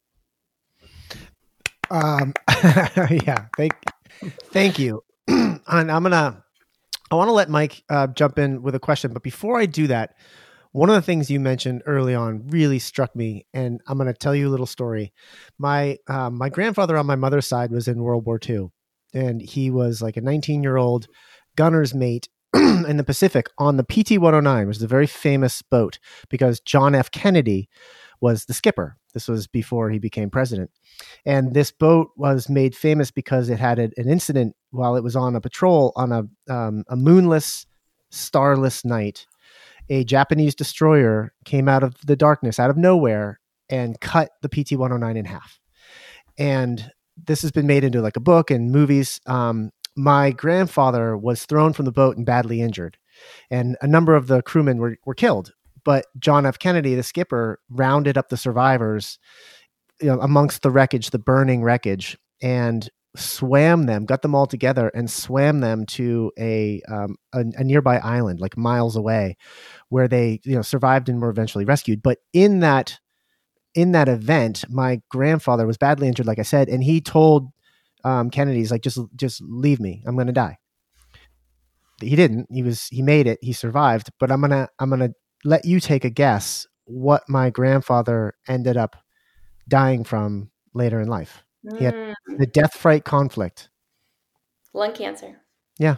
Um, yeah, thank, thank you. And I'm gonna, I want to let Mike uh, jump in with a question, but before I do that, one of the things you mentioned early on really struck me, and I'm going to tell you a little story. My uh, my grandfather on my mother's side was in World War Two, and he was like a nineteen-year-old gunner's mate in the Pacific on the P T one oh nine, which is a very famous boat because John F. Kennedy was the skipper. This was before he became president. And this boat was made famous because it had a, an incident while it was on a patrol on a, um, a moonless, starless night. A Japanese destroyer came out of the darkness, out of nowhere, and cut the P T one oh nine in half. and this has been made into like a book and movies. Um, my grandfather was thrown from the boat and badly injured, and a number of the crewmen were, were killed. But John F. Kennedy, the skipper, rounded up the survivors, you know, amongst the wreckage, the burning wreckage, and swam them, got them all together and swam them to a, um, a, a nearby island, like miles away, where they, you know, survived and were eventually rescued. But in that, in that event, my grandfather was badly injured, like I said, and he told um, Kennedy's like, just, just leave me. I'm going to die. He didn't. He was. He made it. He survived. But I'm gonna. I'm gonna let you take a guess what my grandfather ended up dying from later in life. Mm. He had the death fright conflict. Lung cancer. Yeah.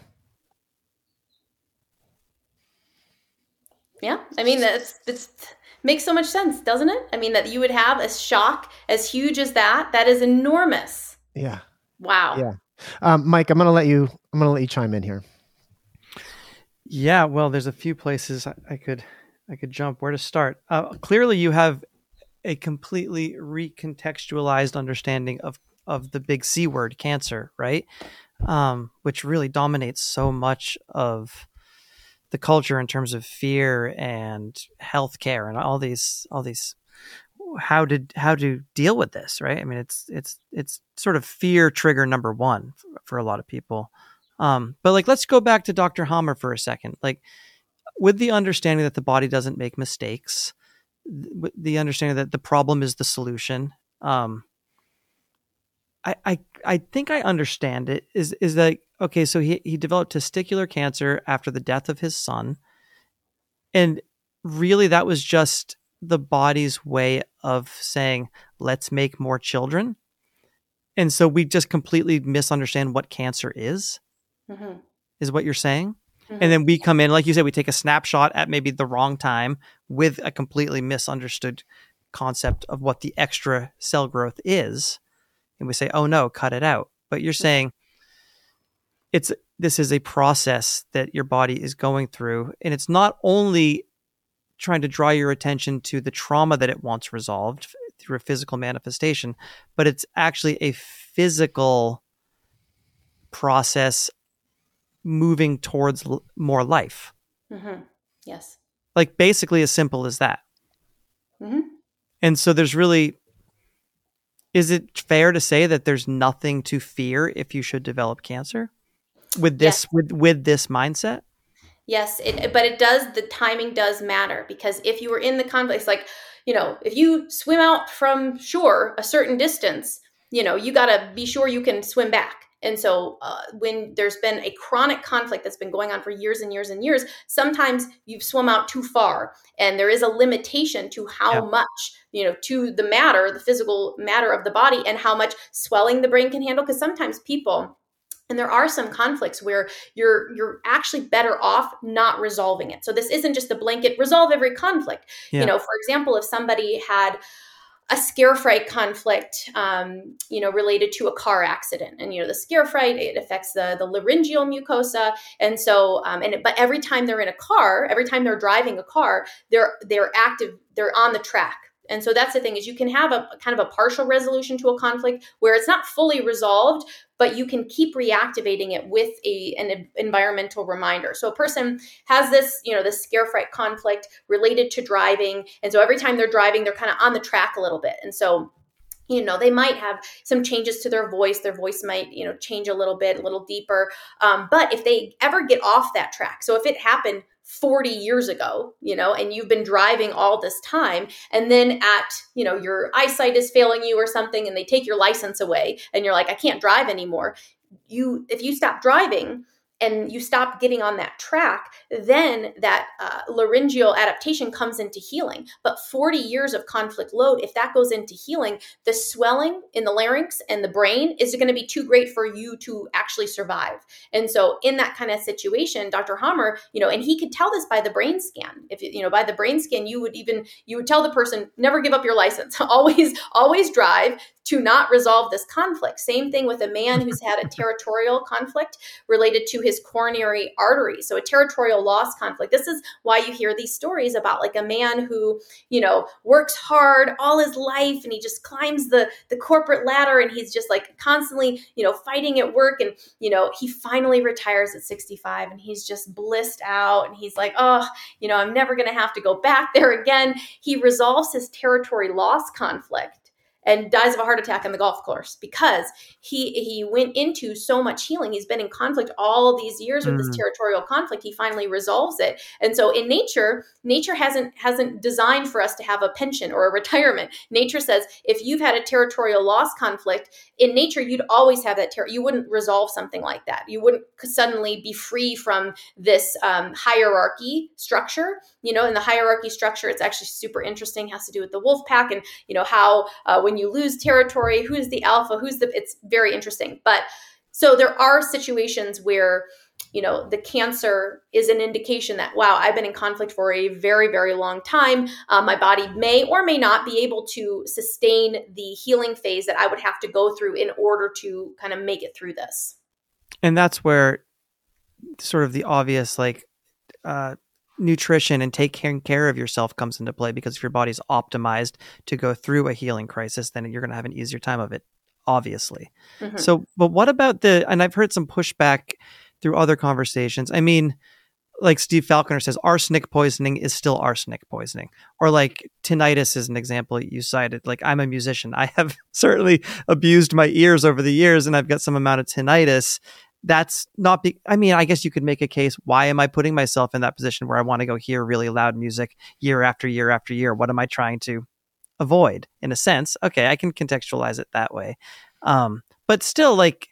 Yeah. I mean, that's it's makes so much sense, doesn't it? I mean, that you would have a shock as huge as that. That is enormous. Yeah. Wow. Yeah. Um, Mike, I'm gonna let you. I'm gonna let you chime in here. Yeah, well, there's a few places I, I could I could jump. Where to start? Uh, clearly, you have a completely recontextualized understanding of of the big C word, cancer, right? Um, which really dominates so much of the culture in terms of fear and healthcare and all these all these how to how to deal with this, right? I mean, it's it's it's sort of fear trigger number one for, for a lot of people. Um, but like, let's go back to Doctor Hamer for a second. Like, with the understanding that the body doesn't make mistakes, th- the understanding that the problem is the solution. Um, I, I, I think I understand it. Is is that okay? So he he developed testicular cancer after the death of his son, and really that was just the body's way of saying, let's make more children. And so we just completely misunderstand what cancer is. Mm-hmm. Is what you're saying. Mm-hmm. And then we come in, like you said, we take a snapshot at maybe the wrong time with a completely misunderstood concept of what the extra cell growth is. And we say, oh no, cut it out. But you're saying it's, this is a process that your body is going through. And it's not only trying to draw your attention to the trauma that it wants resolved through a physical manifestation, but it's actually a physical process moving towards l- more life. Mm-hmm. Yes. Like basically as simple as that. Mm-hmm. And so there's really, is it fair to say that there's nothing to fear if you should develop cancer with this, yes. with, with this mindset? Yes. It, but it does, the timing does matter, because if you were in the conflict, it's like, you know, if you swim out from shore a certain distance, you know, you got to be sure you can swim back. And so uh, when there's been a chronic conflict that's been going on for years and years and years, sometimes you've swum out too far, and there is a limitation to how yeah. much, you know, to the matter, the physical matter of the body, and how much swelling the brain can handle. Because sometimes people, and there are some conflicts where you're you're actually better off not resolving it. So this isn't just a blanket resolve every conflict. Yeah. You know, for example, if somebody had a scare fright conflict, um, you know, related to a car accident, and you know, the scare fright, it affects the the laryngeal mucosa, and so, um, and it, but every time they're in a car, every time they're driving a car, they're they're active, they're on the track. And so that's the thing, is you can have a kind of a partial resolution to a conflict where it's not fully resolved, but you can keep reactivating it with a an environmental reminder. So a person has this, you know, this scare fright conflict related to driving. And so every time they're driving, they're kind of on the track a little bit. And so, you know, they might have some changes to their voice. Their voice might, you know, change a little bit, a little deeper. Um, but if they ever get off that track, so if it happened forty years ago, you know, and you've been driving all this time, and then at, you know, your eyesight is failing you or something, and they take your license away, and you're like, I can't drive anymore. You, if you stop driving and you stop getting on that track, then that uh, laryngeal adaptation comes into healing. But forty years of conflict load, if that goes into healing, the swelling in the larynx and the brain is going to be too great for you to actually survive. And so in that kind of situation, Doctor Hamer, you know, and he could tell this by the brain scan. If, you know, by the brain scan, you would even, you would tell the person, never give up your license, always, always drive, to not resolve this conflict. Same thing with a man who's had a territorial conflict related to his coronary artery. So a territorial loss conflict. This is why you hear these stories about like a man who, you know, works hard all his life and he just climbs the, the corporate ladder and he's just like constantly, you know, fighting at work. And, you know, he finally retires at sixty-five and he's just blissed out. And he's like, oh, you know, I'm never going to have to go back there again. He resolves his territory loss conflict and dies of a heart attack on the golf course because he he went into so much healing. He's been in conflict all these years with mm. this territorial conflict. He finally resolves it. And so in nature, nature hasn't hasn't designed for us to have a pension or a retirement. Nature says if you've had a territorial loss conflict, in nature, you'd always have that. Ter- you wouldn't resolve something like that. You wouldn't suddenly be free from this um, hierarchy structure. You know, in the hierarchy structure, it's actually super interesting. It has to do with the wolf pack and, you know, how uh, when you lose territory, who's the alpha, who's the, it's very interesting. But so there are situations where, you know, the cancer is an indication that, wow, I've been in conflict for a very, very long time. Uh, my body may or may not be able to sustain the healing phase that I would have to go through in order to kind of make it through this. And that's where sort of the obvious, like, uh, nutrition and taking care of yourself comes into play, because if your body's optimized to go through a healing crisis, then you're going to have an easier time of it, obviously. Mm-hmm. So, but what about the, and I've heard some pushback through other conversations. I mean, like Steve Falconer says, arsenic poisoning is still arsenic poisoning. Or like tinnitus is an example you cited. Like, I'm a musician. I have certainly abused my ears over the years and I've got some amount of tinnitus. That's not be, I mean, I guess you could make a case. Why am I putting myself in that position where I want to go hear really loud music year after year after year? What am I trying to avoid, in a sense? Okay, I can contextualize it that way. Um, but still, like,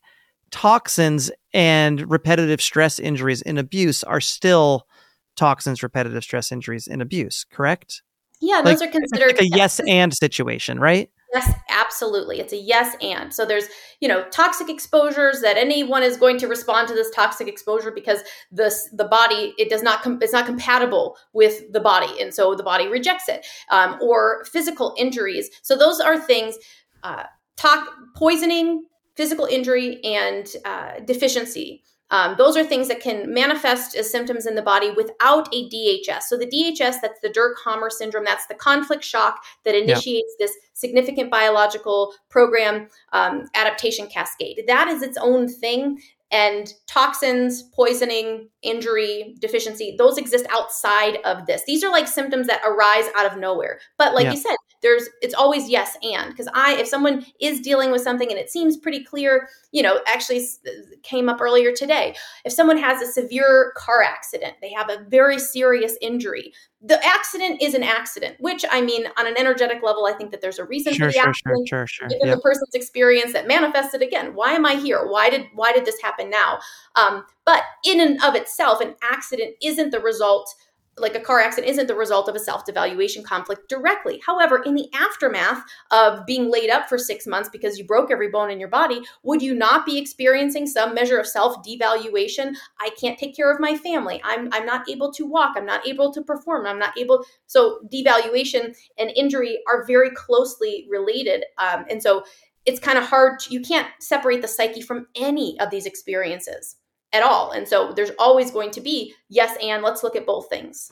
toxins and repetitive stress injuries in abuse are still toxins, repetitive stress injuries in abuse, correct? Yeah, like, those are considered like a yes and situation, right? Yes, absolutely. It's a yes and. So there's, you know, toxic exposures that anyone is going to respond to this toxic exposure because this the body, it does not, com- it's not compatible with the body. And so the body rejects it. Um, or physical injuries. So those are things, uh, to- poisoning, physical injury, and uh, deficiency. Um, those are things that can manifest as symptoms in the body without a D H S. So the D H S, that's the Dirk-Hammer syndrome. That's the conflict shock that initiates yeah. this significant biological program um, adaptation cascade. That is its own thing. And toxins, poisoning, injury, deficiency, those exist outside of this. These are like symptoms that arise out of nowhere. But like yeah. you said, there's it's always yes and. Because I, if someone is dealing with something and it seems pretty clear, you know, actually came up earlier today. If someone has a severe car accident, they have a very serious injury. The accident is an accident, which, I mean, on an energetic level, I think that there's a reason sure, for the sure, accident, sure, sure, sure. given Yep. the person's experience that manifested again. Why am I here? Why did why did this happen now? Um, but in and of itself, an accident isn't the result, like a car accident isn't the result of a self-devaluation conflict directly. However, in the aftermath of being laid up for six months because you broke every bone in your body, would you not be experiencing some measure of self-devaluation? I can't take care of my family. I'm I'm not able to walk. I'm not able to perform. I'm not able. So devaluation and injury are very closely related. Um, and so it's kind of hard. To, you can't separate the psyche from any of these experiences at all. And so there's always going to be yes and. Let's look at both things.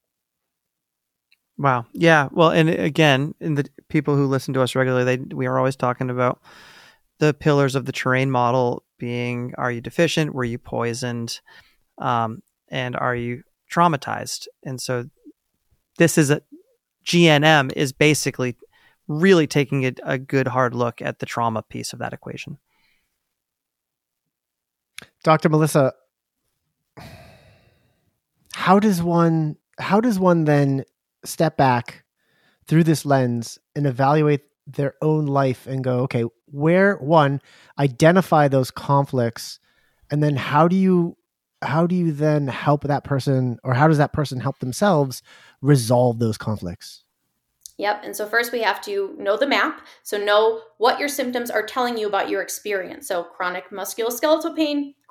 Wow. Yeah. Well, and again, in the people who listen to us regularly, they we are always talking about the pillars of the terrain model being: are you deficient? Were you poisoned? Um, and are you traumatized? And so this is a G N M is basically really taking a, a good hard look at the trauma piece of that equation. Doctor Melissa, how does one how does one then step back through this lens and evaluate their own life and go, okay, where one, identify those conflicts, and then how do you how do you then help that person, or how does that person help themselves resolve those conflicts? Yep. And so first we have to know the map. So know what your symptoms are telling you about your experience. So chronic musculoskeletal pain,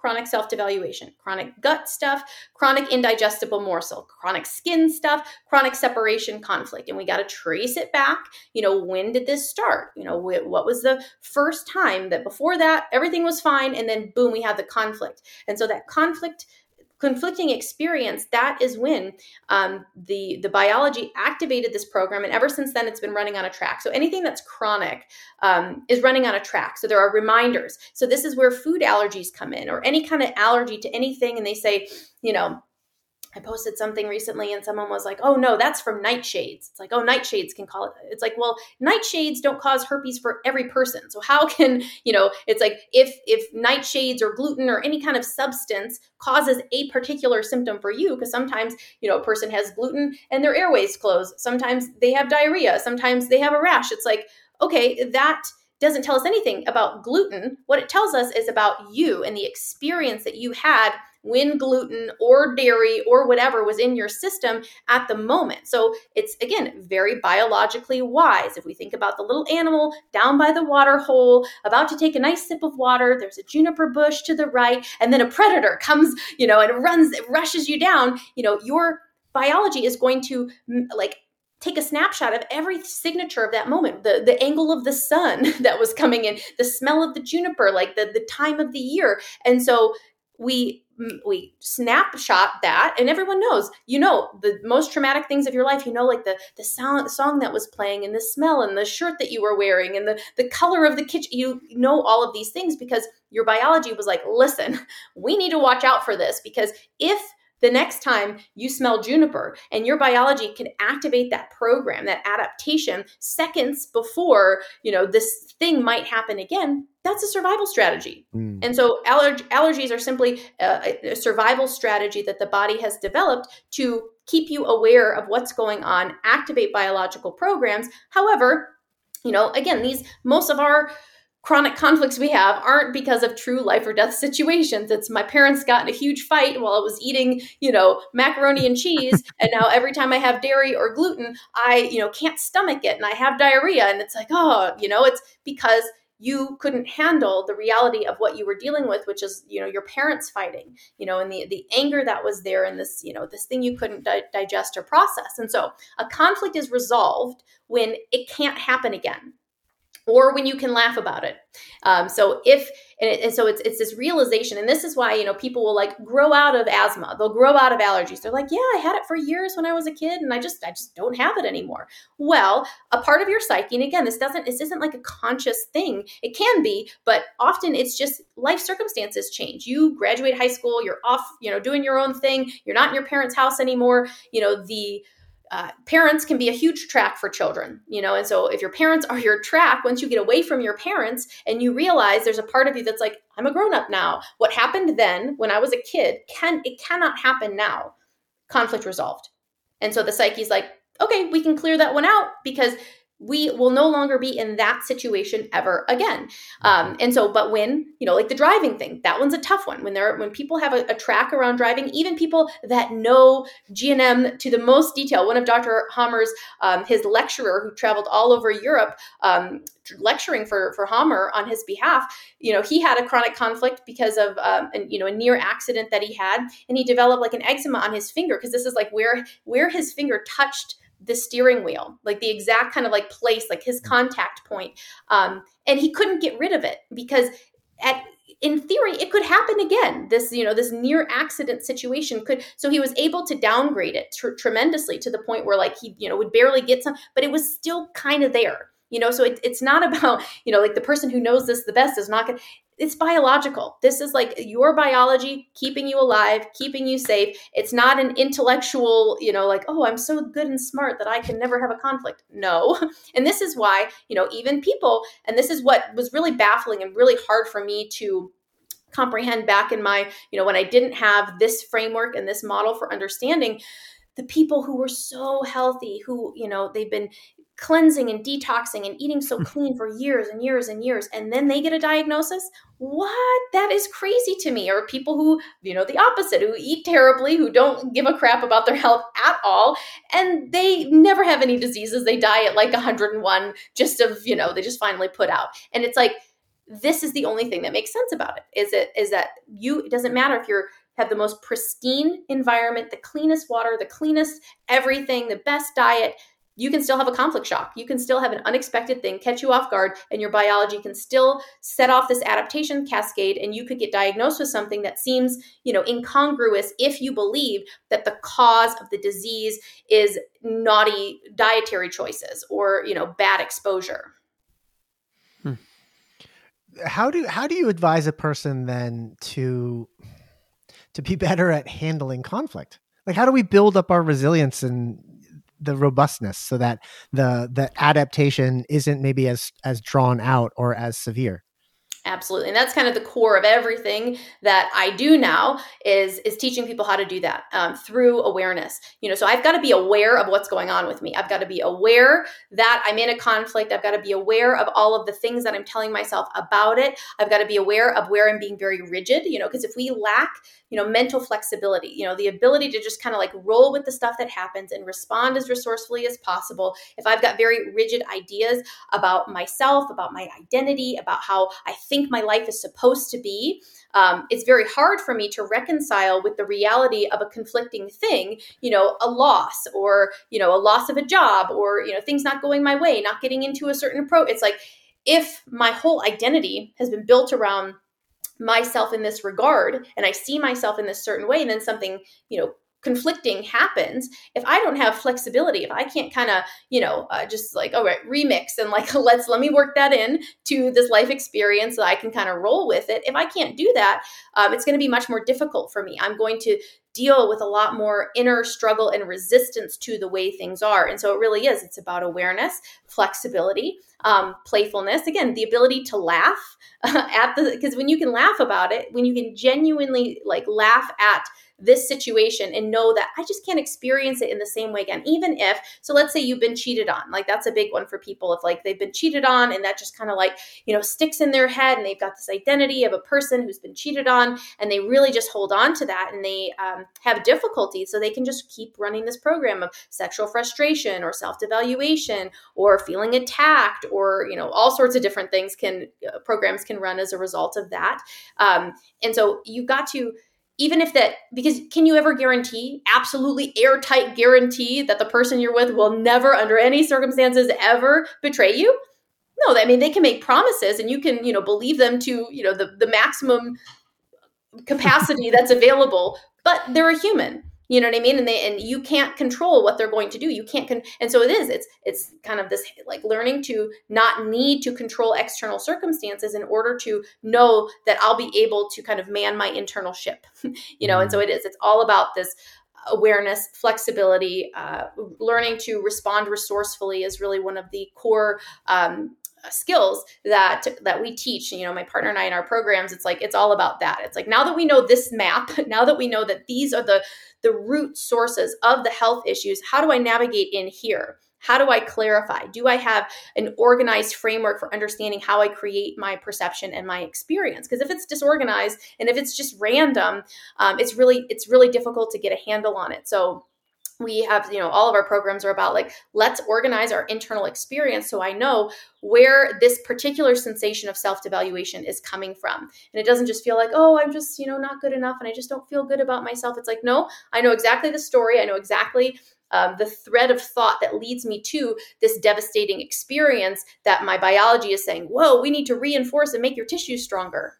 chronic self-devaluation, chronic gut stuff, chronic indigestible morsel, chronic skin stuff, chronic separation conflict. And we got to trace it back. You know, when did this start? You know, what was the first time that before that everything was fine, and then boom, we had the conflict. And so that conflict conflicting experience, that is when um, the, the biology activated this program. And ever since then, it's been running on a track. So anything that's chronic um, is running on a track. So there are reminders. So this is where food allergies come in, or any kind of allergy to anything. And they say, you know, I posted something recently and someone was like, oh no, that's from nightshades. It's like, oh, nightshades can call it. It's like, well, nightshades don't cause herpes for every person. So how can, you know, it's like if, if nightshades or gluten or any kind of substance causes a particular symptom for you, because sometimes, you know, a person has gluten and their airways close. Sometimes they have diarrhea. Sometimes they have a rash. It's like, okay, that doesn't tell us anything about gluten. What it tells us is about you and the experience that you had when gluten or dairy or whatever was in your system at the moment. So it's, again, very biologically wise. If we think about the little animal down by the water hole, about to take a nice sip of water, there's a juniper bush to the right, and then a predator comes, you know, and runs, it rushes you down, you know, your biology is going to like take a snapshot of every signature of that moment, the, the angle of the sun that was coming in, the smell of the juniper, like the, the time of the year. And so we we snapshot that, and everyone knows, you know, the most traumatic things of your life, you know, like the the sound, song that was playing, and the smell, and the shirt that you were wearing, and the, the color of the kitchen. You know all of these things because your biology was like, listen, we need to watch out for this, because if the next time you smell juniper and your biology can activate that program, that adaptation seconds before, you know, this thing might happen again, that's a survival strategy. Mm. And so aller- allergies are simply a, a survival strategy that the body has developed to keep you aware of what's going on, activate biological programs. However, you know, again, these, most of our chronic conflicts we have aren't because of true life or death situations. It's my parents got in a huge fight while I was eating, you know, macaroni and cheese. And now every time I have dairy or gluten, I, you know, can't stomach it and I have diarrhea. And it's like, oh, you know, it's because you couldn't handle the reality of what you were dealing with, which is, you know, your parents fighting, you know, and the, the anger that was there, and this, you know, this thing you couldn't di- digest or process. And so a conflict is resolved when it can't happen again, or when you can laugh about it. Um, so if, and, it, and so it's it's this realization, and this is why, you know, people will like grow out of asthma, they'll grow out of allergies. They're like, yeah, I had it for years when I was a kid, and I just, I just don't have it anymore. Well, a part of your psyche, and again, this doesn't, this isn't like a conscious thing. It can be, but often it's just life circumstances change. You graduate high school, you're off, you know, doing your own thing. You're not in your parents' house anymore. You know, the Uh, parents can be a huge track for children, you know, and so if your parents are your track, once you get away from your parents and you realize there's a part of you that's like, I'm a grown up now. What happened then when I was a kid, can it cannot happen now. Conflict resolved. And so the psyche's like, okay, we can clear that one out because we will no longer be in that situation ever again. Um, and so, but when, you know, like the driving thing, that one's a tough one. When there, when people have a, a track around driving, even people that know G N M to the most detail, one of Doctor Hammer's, um, his lecturer who traveled all over Europe, um, lecturing for, for Hammer on his behalf, you know, he had a chronic conflict because of, um, an, you know, a near accident that he had, and he developed like an eczema on his finger. Cause this is like where, where his finger touched the steering wheel, like the exact kind of like place, like his contact point. Um, and he couldn't get rid of it because at, in theory, it could happen again. This, you know, this near accident situation could, so he was able to downgrade it tr- tremendously to the point where like he, you know, would barely get some, but it was still kind of there, you know? So it, it's not about, you know, like the person who knows this the best is not going to, it's biological. This is like your biology keeping you alive, keeping you safe. It's not an intellectual, you know, like, oh, I'm so good and smart that I can never have a conflict. No. And this is why, you know, even people, and this is what was really baffling and really hard for me to comprehend back in my, you know, when I didn't have this framework and this model for understanding the people who were so healthy, who, you know, they've been cleansing and detoxing and eating so clean for years and years and years, and then they get a diagnosis. What? That is crazy to me. Or people who, you know, the opposite, who eat terribly, who don't give a crap about their health at all, and they never have any diseases. They die at like one hundred and one just of, you know, they just finally put out. And it's like, this is the only thing that makes sense about it. Is it is that you, it doesn't matter if you're have the most pristine environment, the cleanest water, the cleanest everything, the best diet, you can still have a conflict shock. You can still have an unexpected thing catch you off guard, and your biology can still set off this adaptation cascade, and you could get diagnosed with something that seems, you know, incongruous if you believe that the cause of the disease is naughty dietary choices or, you know, bad exposure. Hmm. How do how do you advise a person then to to be better at handling conflict? Like, how do we build up our resilience and the robustness so that the the adaptation isn't maybe as as drawn out or as severe? Absolutely. And that's kind of the core of everything that I do now is, is teaching people how to do that um, through awareness. You know, so I've got to be aware of what's going on with me. I've got to be aware that I'm in a conflict. I've got to be aware of all of the things that I'm telling myself about it. I've got to be aware of where I'm being very rigid, you know, because if we lack, you know, mental flexibility, you know, the ability to just kind of like roll with the stuff that happens and respond as resourcefully as possible. If I've got very rigid ideas about myself, about my identity, about how I think my life is supposed to be, um, it's very hard for me to reconcile with the reality of a conflicting thing, you know, a loss or, you know, a loss of a job or, you know, things not going my way, not getting into a certain approach. It's like, if my whole identity has been built around myself in this regard, and I see myself in this certain way, and then something, you know, conflicting happens, if I don't have flexibility, if I can't kind of, you know, uh, just like, all right, remix and like, let's, let me work that in to this life experience so I can kind of roll with it. If I can't do that, um, it's going to be much more difficult for me. I'm going to deal with a lot more inner struggle and resistance to the way things are. And so it really is, it's about awareness, flexibility, um, playfulness, again, the ability to laugh uh, at the, because when you can laugh about it, when you can genuinely like laugh at this situation and know that I just can't experience it in the same way again, even if, so let's say you've been cheated on, like that's a big one for people. If like they've been cheated on and that just kind of like, you know, sticks in their head and they've got this identity of a person who's been cheated on and they really just hold on to that and they um, have difficulty. So they can just keep running this program of sexual frustration or self-devaluation or feeling attacked or, you know, all sorts of different things can, uh, programs can run as a result of that. Um, and so you've got to, even if that, because can you ever guarantee, absolutely airtight guarantee that the person you're with will never under any circumstances ever betray you? No, I mean, they can make promises and you can, you know, believe them to, you know, the, the maximum capacity that's available, but they're a human. You know what I mean? And they, and you can't control what they're going to do. You can't, con- and so it is, it's, it's kind of this like learning to not need to control external circumstances in order to know that I'll be able to kind of man my internal ship, you know? Mm-hmm. And so it is, it's all about this awareness, flexibility, uh, learning to respond resourcefully is really one of the core, um, skills that that we teach. You know, my partner and I in our programs, it's like, it's all about that. It's like, now that we know this map, now that we know that these are the the root sources of the health issues, how do I navigate in here? How do I clarify? Do I have an organized framework for understanding how I create my perception and my experience? Because if it's disorganized and if it's just random, um, it's really it's really difficult to get a handle on it. So we have, you know, all of our programs are about like, let's organize our internal experience so I know where this particular sensation of self-devaluation is coming from. And it doesn't just feel like, oh, I'm just, you know, not good enough and I just don't feel good about myself. It's like, no, I know exactly the story. I know exactly um, the thread of thought that leads me to this devastating experience that my biology is saying, whoa, we need to reinforce and make your tissues stronger.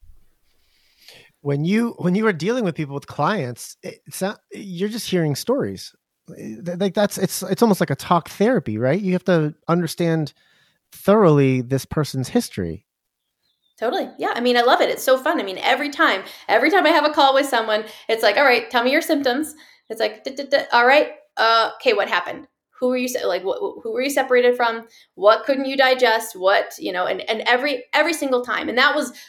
When you when you are dealing with people, with clients, it's not, you're just hearing stories. Like that's it's it's almost like a talk therapy, right? You have to understand thoroughly this person's history. Totally. Yeah. I mean, I love it. It's so fun. I mean, every time, every time I have a call with someone, it's like, all right, tell me your symptoms. It's like, duh, duh, duh. All right. Uh, okay. What happened? Who were you like? Wh- who were you separated from? What couldn't you digest? What, you know, and, and every, every single time. And that was,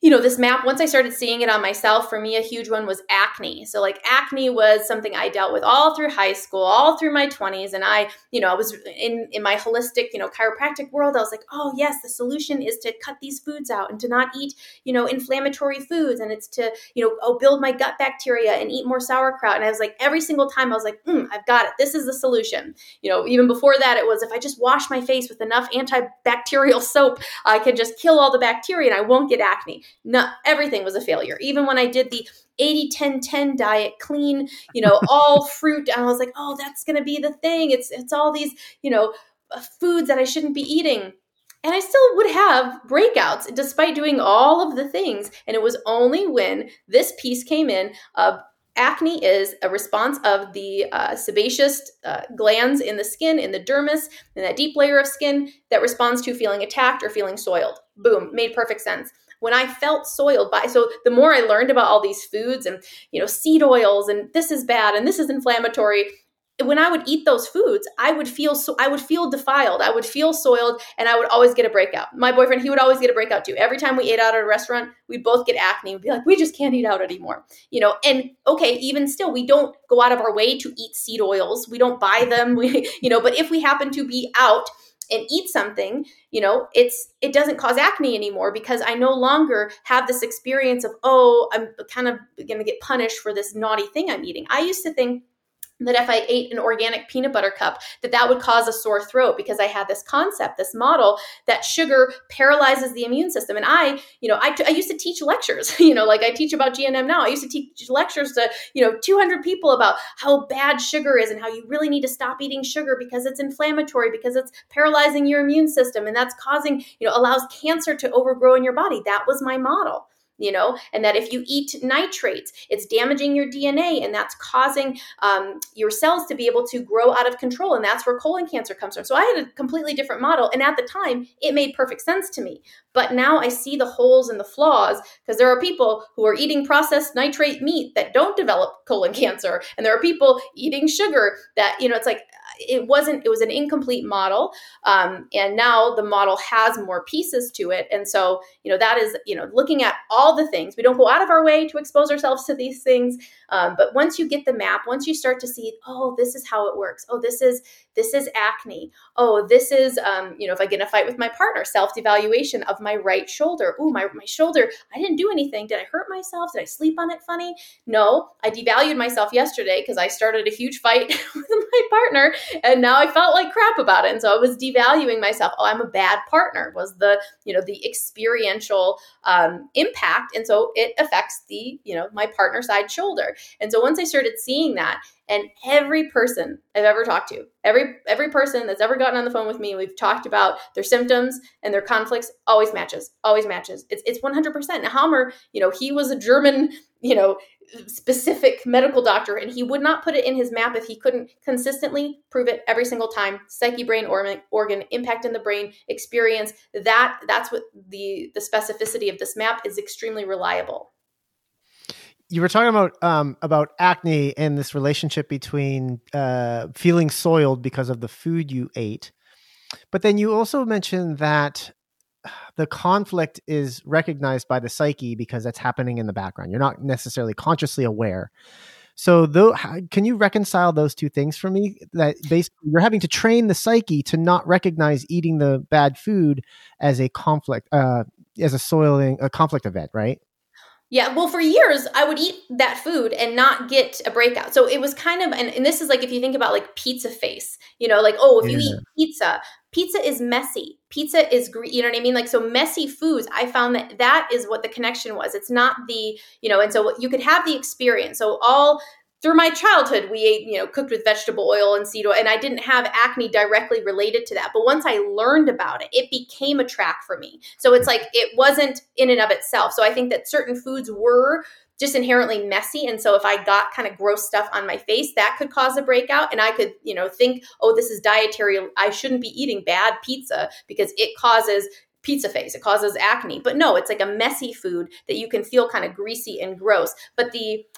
you know, this map, once I started seeing it on myself, for me, a huge one was acne. So like acne was something I dealt with all through high school, all through my twenties. And I, you know, I was in, in my holistic, you know, chiropractic world. I was like, oh yes, the solution is to cut these foods out and to not eat, you know, inflammatory foods. And it's to, you know, oh, build my gut bacteria and eat more sauerkraut. And I was like, every single time I was like, mm, I've got it. This is the solution. You know, even before that, it was if I just wash my face with enough antibacterial soap, I can just kill all the bacteria and I won't get acne. No, everything was a failure. Even when I did the eighty ten ten diet, clean, you know, all fruit, I was like, oh, that's going to be the thing. It's it's all these, you know, foods that I shouldn't be eating. And I still would have breakouts despite doing all of the things. And it was only when this piece came in of acne is a response of the uh, sebaceous uh, glands in the skin, in the dermis, in that deep layer of skin that responds to feeling attacked or feeling soiled. Boom, made perfect sense. When I felt soiled by, so the more I learned about all these foods and, you know, seed oils and this is bad and this is inflammatory, when I would eat those foods, I would feel so, I would feel defiled. I would feel soiled and I would always get a breakout. My boyfriend, he would always get a breakout too. Every time we ate out at a restaurant, we'd both get acne. We'd be like, we just can't eat out anymore. You know, and okay, even still, we don't go out of our way to eat seed oils. We don't buy them, we, you know, but if we happen to be out and eat something, you know, it's, it doesn't cause acne anymore because I no longer have this experience of, oh, I'm kind of going to get punished for this naughty thing I'm eating. I used to think that if I ate an organic peanut butter cup, that that would cause a sore throat because I had this concept, this model that sugar paralyzes the immune system. And I, you know, I, I used to teach lectures, you know, like I teach about G N M now. I used to teach lectures to, you know, two hundred people about how bad sugar is and how you really need to stop eating sugar because it's inflammatory, because it's paralyzing your immune system. And that's causing, you know, allows cancer to overgrow in your body. That was my model. You know, and that if you eat nitrates, it's damaging your D N A and that's causing um, your cells to be able to grow out of control. And that's where colon cancer comes from. So I had a completely different model. And at the time, it made perfect sense to me. But now I see the holes and the flaws because there are people who are eating processed nitrate meat that don't develop colon cancer. And there are people eating sugar that, you know, it's like, it wasn't, it was an incomplete model. Um, and now the model has more pieces to it. And so, you know, that is, you know, looking at all the things. We don't go out of our way to expose ourselves to these things. Um, but once you get the map, once you start to see, oh, this is how it works. Oh, this is, this is acne. Oh, this is, um, you know, if I get in a fight with my partner, self-devaluation of my right shoulder. Oh, my, my shoulder, I didn't do anything. Did I hurt myself? Did I sleep on it funny? No, I devalued myself yesterday because I started a huge fight with my partner and now I felt like crap about it. And so I was devaluing myself. Oh, I'm a bad partner was the, you know, the experiential um, impact. And so it affects the, you know, my partner side shoulder. And so once I started seeing that, and every person I've ever talked to, every every person that's ever gotten on the phone with me, we've talked about their symptoms and their conflicts, always matches, always matches. It's it's one hundred percent. Now, Hammer, you know, he was a German, you know, specific medical doctor, and he would not put it in his map if he couldn't consistently prove it every single time. Psyche, brain, organ, organ impact in the brain, experience. That that's what the the specificity of this map is extremely reliable. You were talking about um, about acne and this relationship between uh, feeling soiled because of the food you ate. But then you also mentioned that the conflict is recognized by the psyche because that's happening in the background. You're not necessarily consciously aware. So though, how, can you reconcile those two things for me? That basically you're having to train the psyche to not recognize eating the bad food as a conflict, uh, as a soiling, a conflict event, right? Yeah, well, for years, I would eat that food and not get a breakout. So it was kind of, and, and this is like, if you think about like pizza face, you know, like, oh, if you yeah. eat pizza, pizza is messy. Pizza is, you know what I mean? Like, so messy foods, I found that that is what the connection was. It's not the, you know, and so you could have the experience. So all through my childhood, we ate, you know, cooked with vegetable oil and seed oil, and I didn't have acne directly related to that. But once I learned about it, it became a track for me. So it's like, it wasn't in and of itself. So I think that certain foods were just inherently messy. And so if I got kind of gross stuff on my face, that could cause a breakout. And I could, you know, think, oh, this is dietary. I shouldn't be eating bad pizza because it causes pizza face. It causes acne. But no, it's like a messy food that you can feel kind of greasy and gross. But the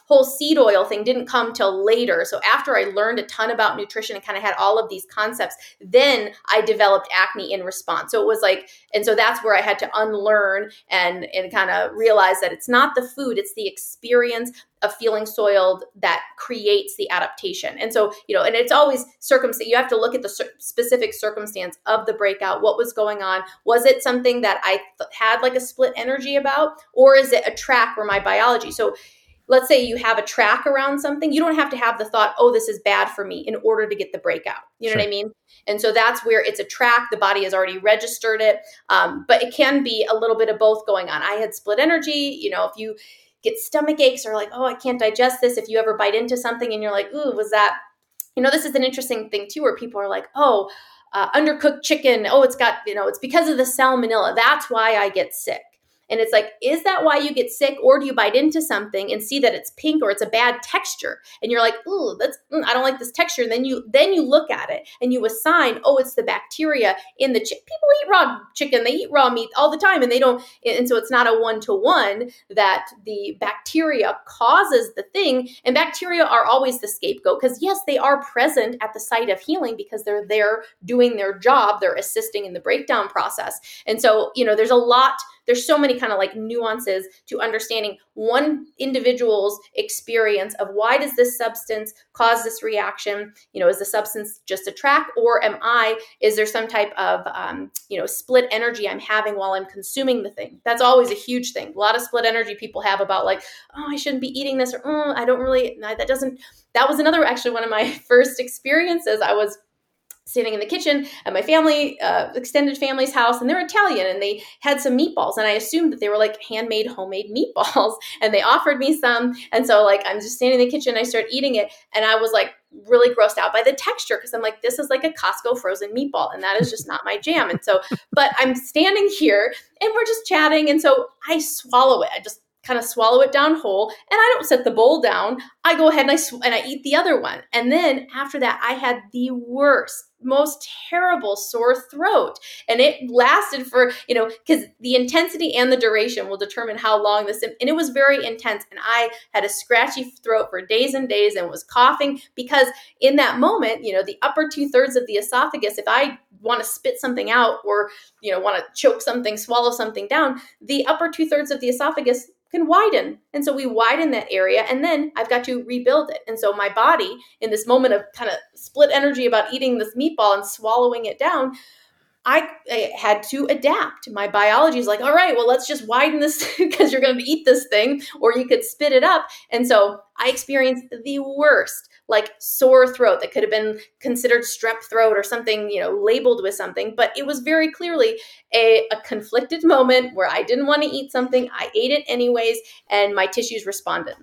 whole seed oil thing didn't come till later. So after I learned a ton about nutrition and kind of had all of these concepts, then I developed acne in response. So it was like, and so that's where I had to unlearn and, and kind of realize that it's not the food, it's the experience of feeling soiled that creates the adaptation. And so, you know, and it's always circumstance. You have to look at the cir- specific circumstance of the breakout. What was going on? Was it something that I th- had like a split energy about, or is it a track where my biology? So let's say you have a track around something. You don't have to have the thought, oh, this is bad for me in order to get the breakout. You know sure. what I mean? And so that's where it's a track. The body has already registered it. Um, but it can be a little bit of both going on. I had split energy. You know, if you get stomach aches or like, oh, I can't digest this. If you ever bite into something and you're like, ooh, was that, you know, this is an interesting thing too, where people are like, oh, uh, undercooked chicken. Oh, it's got, you know, it's because of the salmonella. That's why I get sick. And it's like, is that why you get sick? Or do you bite into something and see that it's pink or it's a bad texture? And you're like, ooh, that's, mm, I don't like this texture. And then you, then you look at it and you assign, oh, it's the bacteria in the chicken. People eat raw chicken. They eat raw meat all the time. And they don't, and so it's not a one-to-one that the bacteria causes the thing. And bacteria are always the scapegoat because yes, they are present at the site of healing because they're there doing their job. They're assisting in the breakdown process. And so, you know, there's a lot, there's so many kind of like nuances to understanding one individual's experience of why does this substance cause this reaction? You know, is the substance just a track, or am I, is there some type of, um, you know, split energy I'm having while I'm consuming the thing? That's always a huge thing. A lot of split energy people have about like, oh, I shouldn't be eating this, or oh, I don't really, that doesn't, that was another, actually one of my first experiences. I was standing in the kitchen at my family, uh, extended family's house, and they're Italian, and they had some meatballs, and I assumed that they were like handmade, homemade meatballs, and they offered me some, and so like I'm just standing in the kitchen, I start eating it, and I was like really grossed out by the texture, because I'm like, this is like a Costco frozen meatball, and that is just not my jam, and so, but I'm standing here, and we're just chatting, and so I swallow it, I just kind of swallow it down whole, and I don't set the bowl down. I go ahead and I sw- and I eat the other one. And then after that, I had the worst, most terrible sore throat. And it lasted for, you know, because the intensity and the duration will determine how long this, and it was very intense. And I had a scratchy throat for days and days and was coughing because in that moment, you know, the upper two thirds of the esophagus, if I want to spit something out or, you know, want to choke something, swallow something down, the upper two thirds of the esophagus can widen. And so we widen that area, and then I've got to rebuild it. And so my body, in this moment of kind of split energy about eating this meatball and swallowing it down, I, I had to adapt. My biology is like, all right, well, let's just widen this because you're going to eat this thing, or you could spit it up. And so I experienced the worst, like sore throat that could have been considered strep throat or something, you know, labeled with something. But it was very clearly a, a conflicted moment where I didn't want to eat something. I ate it anyways, and my tissues responded.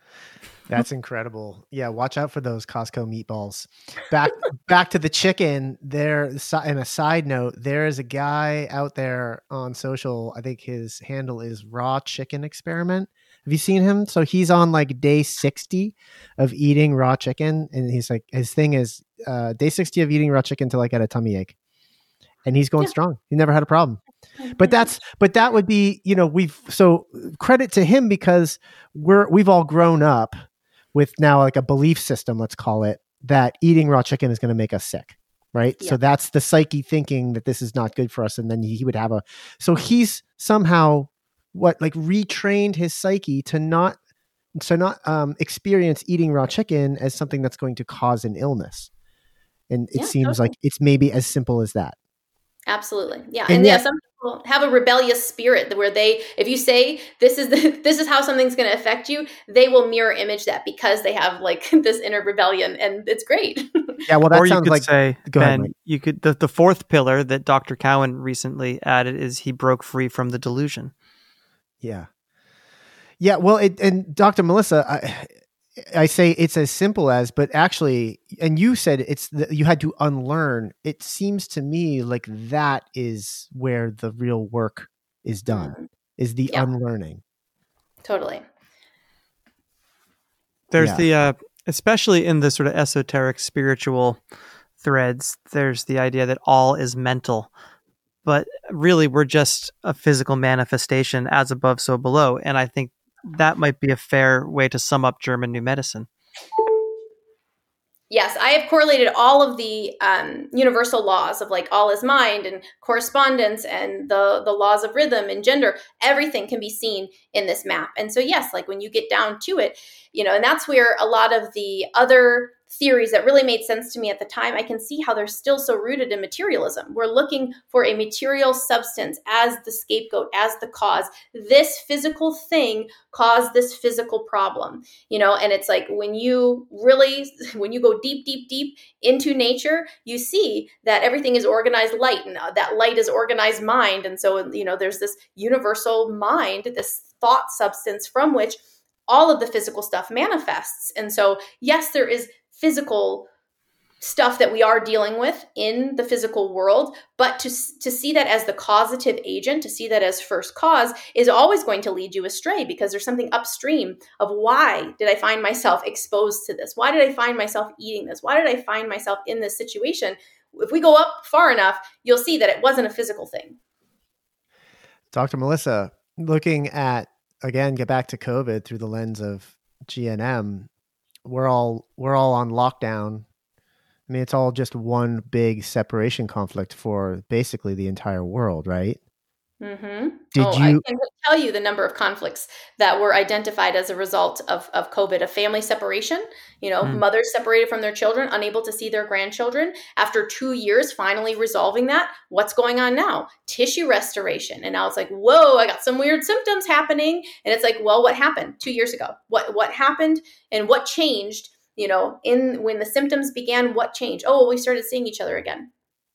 That's incredible. Yeah, watch out for those Costco meatballs. Back back to the chicken. There, and a side note, there is a guy out there on social. I think his handle is Raw Chicken Experiment. Have you seen him? So he's on like day sixty of eating raw chicken, and he's like, his thing is uh, day sixty of eating raw chicken till I get a tummy ache, and he's going yeah. strong. He never had a problem. But that's, but that would be, you know, we've so credit to him because we're we've all grown up with now like a belief system, let's call it, that eating raw chicken is going to make us sick, right? Yeah. So that's the psyche thinking that this is not good for us. And then he would have a, so he's somehow what, like retrained his psyche to not, so not um, experience eating raw chicken as something that's going to cause an illness. And it yeah, seems totally. Like it's maybe as simple as that. Absolutely. Yeah. And, and yeah, some people have a rebellious spirit where they, if you say this is the, this is how something's going to affect you, they will mirror image that because they have like this inner rebellion, and it's great. Yeah. Well, that or sounds you could like, say, go Ben, ahead, you could, the, the fourth pillar that Doctor Cowan recently added is he broke free from the delusion. Yeah. Yeah. Well, it, and Doctor Melissa, I, I say it's as simple as, but actually, and you said it's the, you had to unlearn. It seems to me like that is where the real work is done, mm-hmm. is the yeah. unlearning. Totally. There's yeah. the, uh, especially in the sort of esoteric spiritual threads, there's the idea that all is mental, but really we're just a physical manifestation as above, so below. And I think that might be a fair way to sum up German New Medicine. Yes, I have correlated all of the um, universal laws of like all is mind and correspondence and the the laws of rhythm and gender. Everything can be seen in this map. And so, yes, like when you get down to it, you know, and that's where a lot of the other theories that really made sense to me at the time, I can see how they're still so rooted in materialism. We're looking for a material substance as the scapegoat, as the cause. This physical thing caused this physical problem, you know, and it's like when you really, when you go deep, deep, deep into nature, you see that everything is organized light, and that light is organized mind. And so, you know, there's this universal mind, this thought substance from which all of the physical stuff manifests. And so, yes, there is physical stuff that we are dealing with in the physical world, but to to see that as the causative agent, to see that as first cause, is always going to lead you astray, because there's something upstream of why did I find myself exposed to this? Why did I find myself eating this? Why did I find myself in this situation? If we go up far enough, you'll see that it wasn't a physical thing. Doctor Melissa, looking at, again, get back to COVID through the lens of G N M, we're all we're all on lockdown. I mean, it's all just one big separation conflict for basically the entire world, right? Mm-hmm. Did oh, you I can tell you the number of conflicts that were identified as a result of, of COVID, a family separation, you know, Mm. mothers separated from their children, unable to see their grandchildren. After two years, finally resolving that. What's going on now? Tissue restoration. And now it's like, whoa, I got some weird symptoms happening. And it's like, well, what happened two years ago? What, what happened and what changed, you know, in when the symptoms began, what changed? Oh, well, we started seeing each other again.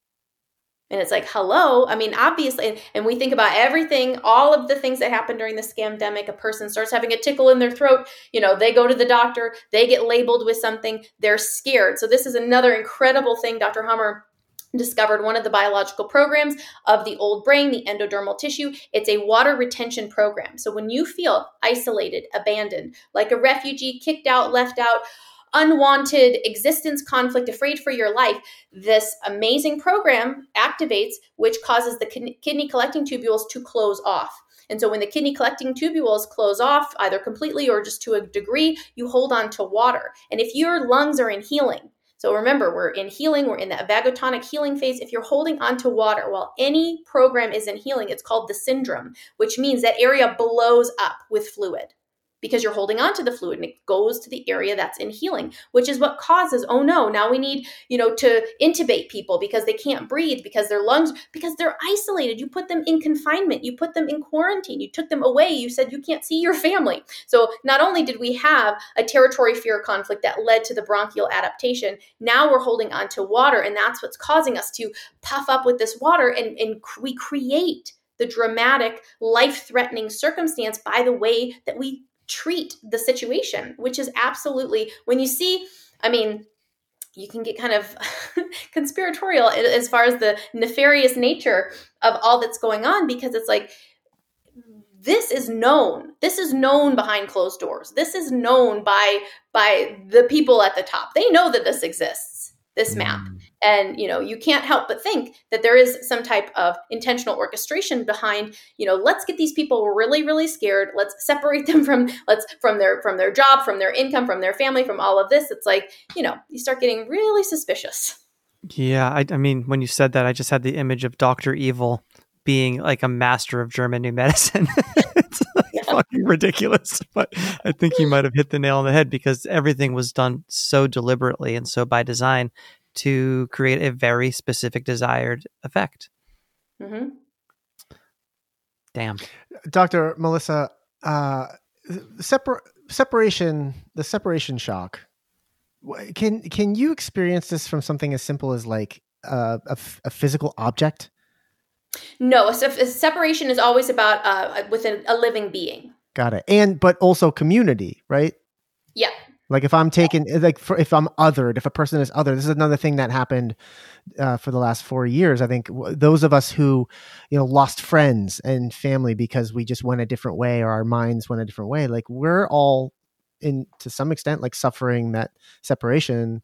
And it's like, hello. I mean, obviously, and we think about everything, all of the things that happen during the scamdemic. A person starts having a tickle in their throat. You know, they go to the doctor, they get labeled with something, they're scared. So this is another incredible thing Doctor Hammer discovered, one of the biological programs of the old brain, the endodermal tissue. It's a water retention program. So when you feel isolated, abandoned, like a refugee, kicked out, left out, unwanted existence conflict, afraid for your life, this amazing program activates, which causes the kidney collecting tubules to close off. And so when the kidney collecting tubules close off, either completely or just to a degree, you hold on to water. And if your lungs are in healing, so remember, we're in healing, we're in the vagotonic healing phase. If you're holding on to water while any program is in healing, it's called the syndrome, which means that area blows up with fluid, because you're holding on to the fluid and it goes to the area that's in healing, which is what causes, oh no, now we need, you know, to intubate people because they can't breathe, because their lungs, because they're isolated. You put them in confinement, you put them in quarantine, you took them away, you said you can't see your family. So not only did we have a territory fear conflict that led to the bronchial adaptation, now we're holding on to water, and that's what's causing us to puff up with this water, and, and we create the dramatic, life-threatening circumstance by the way that we treat the situation, which is absolutely, when you see, I mean, you can get kind of conspiratorial as far as the nefarious nature of all that's going on, because it's like, this is known. This is known behind closed doors. This is known by, by the people at the top. They know that this exists, this map. Mm. And, you know, you can't help but think that there is some type of intentional orchestration behind, you know, let's get these people really, really scared. Let's separate them from, let's, from their, from their job, from their income, from their family, from all of this. It's like, you know, you start getting really suspicious. Yeah. I, I mean, when you said that, I just had the image of Doctor Evil being like a master of German New Medicine. It's like yeah. fucking ridiculous. But I think you might have hit the nail on the head, because everything was done so deliberately and so by design to create a very specific desired effect. Mm-hmm. Damn. Doctor Melissa, uh, separ- separation, the separation shock. Can can you experience this from something as simple as like uh, a, a physical object? No, a, se- a separation is always about uh, within a living being. Got it. And but also community, right? Yeah. Like if I'm taken, like for, if I'm othered, if a person is othered, this is another thing that happened uh, for the last four years. I think w- those of us who, you know, lost friends and family because we just went a different way, or our minds went a different way. Like we're all in, to some extent, like suffering that separation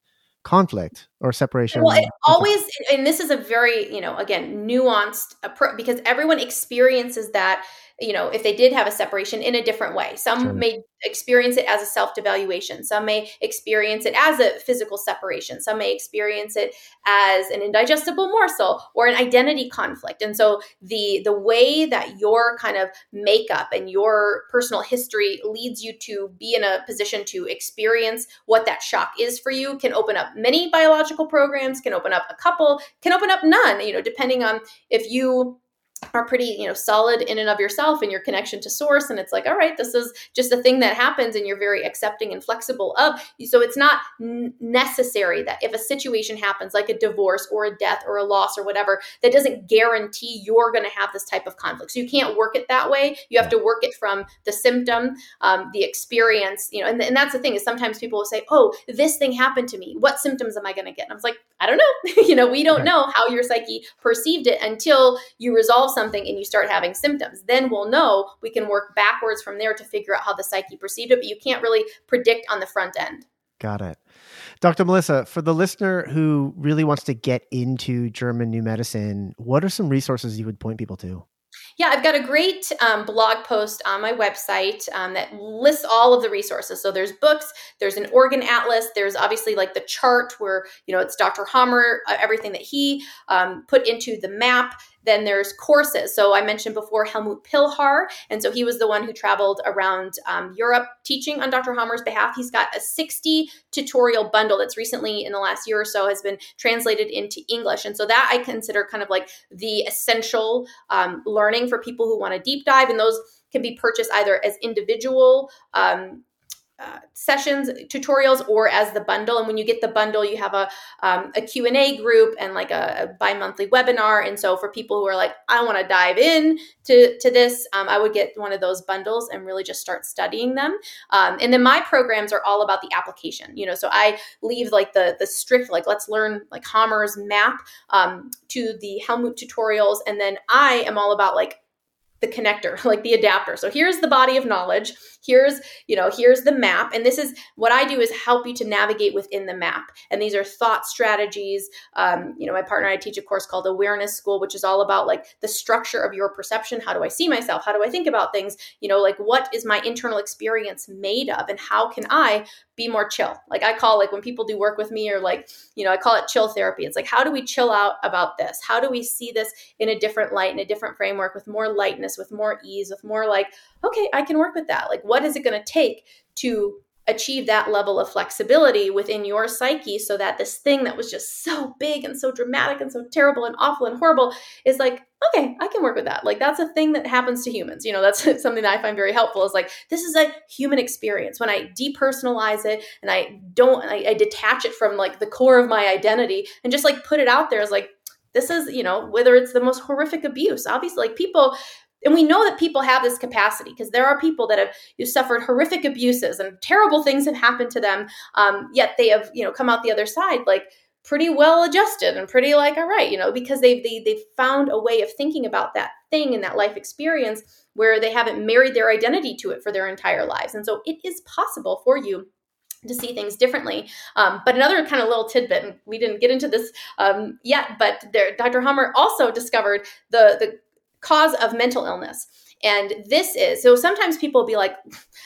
conflict or separation? Well, it always, and this is a very, you know, again, nuanced approach, because everyone experiences that, you know, if they did have a separation, in a different way. Some Sure. may experience it as a self-devaluation. Some may experience it as a physical separation. Some may experience it as an indigestible morsel or an identity conflict. And so the the way that your kind of makeup and your personal history leads you to be in a position to experience what that shock is for you can open up many biological programs, can open up a couple, can open up none, you know, depending on if you are pretty, you know, solid in and of yourself and your connection to source. And it's like, all right, this is just a thing that happens and you're very accepting and flexible of. So it's not n- necessary that if a situation happens like a divorce or a death or a loss or whatever, that doesn't guarantee you're going to have this type of conflict. So you can't work it that way. You have to work it from the symptom, um, the experience, you know, and, and that's the thing is sometimes people will say, oh, this thing happened to me. What symptoms am I going to get? And I was like, I don't know. you know, we don't Right. know how your psyche perceived it until you resolve something and you start having symptoms. Then we'll know. We can work backwards from there to figure out how the psyche perceived it, but you can't really predict on the front end. Got it. Doctor Melissa, for the listener who really wants to get into German New Medicine, what are some resources you would point people to? Yeah, I've got a great um, blog post on my website um, that lists all of the resources. So there's books, there's an organ atlas, there's obviously like the chart where, you know, it's Doctor Hammer, uh, everything that he um, put into the map. Then there's courses. So I mentioned before Helmut Pilhar. And so he was the one who traveled around um, Europe teaching on Doctor Hammer's behalf. He's got a sixty tutorial bundle that's recently in the last year or so has been translated into English. And so that I consider kind of like the essential um, learning for people who want to deep dive. And those can be purchased either as individual um, Uh, sessions, tutorials, or as the bundle. And when you get the bundle, you have a um, a Q and A group and like a, a bi-monthly webinar. And so for people who are like, I want to dive in to, to this, um, I would get one of those bundles and really just start studying them. Um, and then my programs are all about the application, you know, so I leave like the the strict, like, let's learn like Hammer's map um, to the Helmut tutorials. And then I am all about like the connector, like the adapter. So here's the body of knowledge. Here's, you know, here's the map. And this is what I do is help you to navigate within the map. And these are thought strategies. Um, you know, my partner and I teach a course called Awareness School, which is all about like the structure of your perception. How do I see myself? How do I think about things? You know, like what is my internal experience made of? And how can I be more chill? Like I call, like when people do work with me or like, you know, I call it chill therapy. It's like, how do we chill out about this? How do we see this in a different light, in a different framework, with more lightness, with more ease, with more like, okay, I can work with that. Like, what is it going to take to achieve that level of flexibility within your psyche so that this thing that was just so big and so dramatic and so terrible and awful and horrible is like, okay, I can work with that. Like, that's a thing that happens to humans. You know, that's something that I find very helpful is like, this is a human experience. When I depersonalize it and I don't, I, I detach it from like the core of my identity and just like put it out there as like, this is, you know, whether it's the most horrific abuse, obviously like people, and we know that people have this capacity because there are people that have you suffered horrific abuses and terrible things have happened to them. Um, yet they have, you know, come out the other side like pretty well adjusted and pretty like, all right, you know, because they've, they, they've found a way of thinking about that thing and that life experience where they haven't married their identity to it for their entire lives. And so it is possible for you to see things differently. Um, but another kind of little tidbit, and we didn't get into this um, yet, but there, Doctor Hammer also discovered the, the cause of mental illness. And this is, so sometimes people will be like,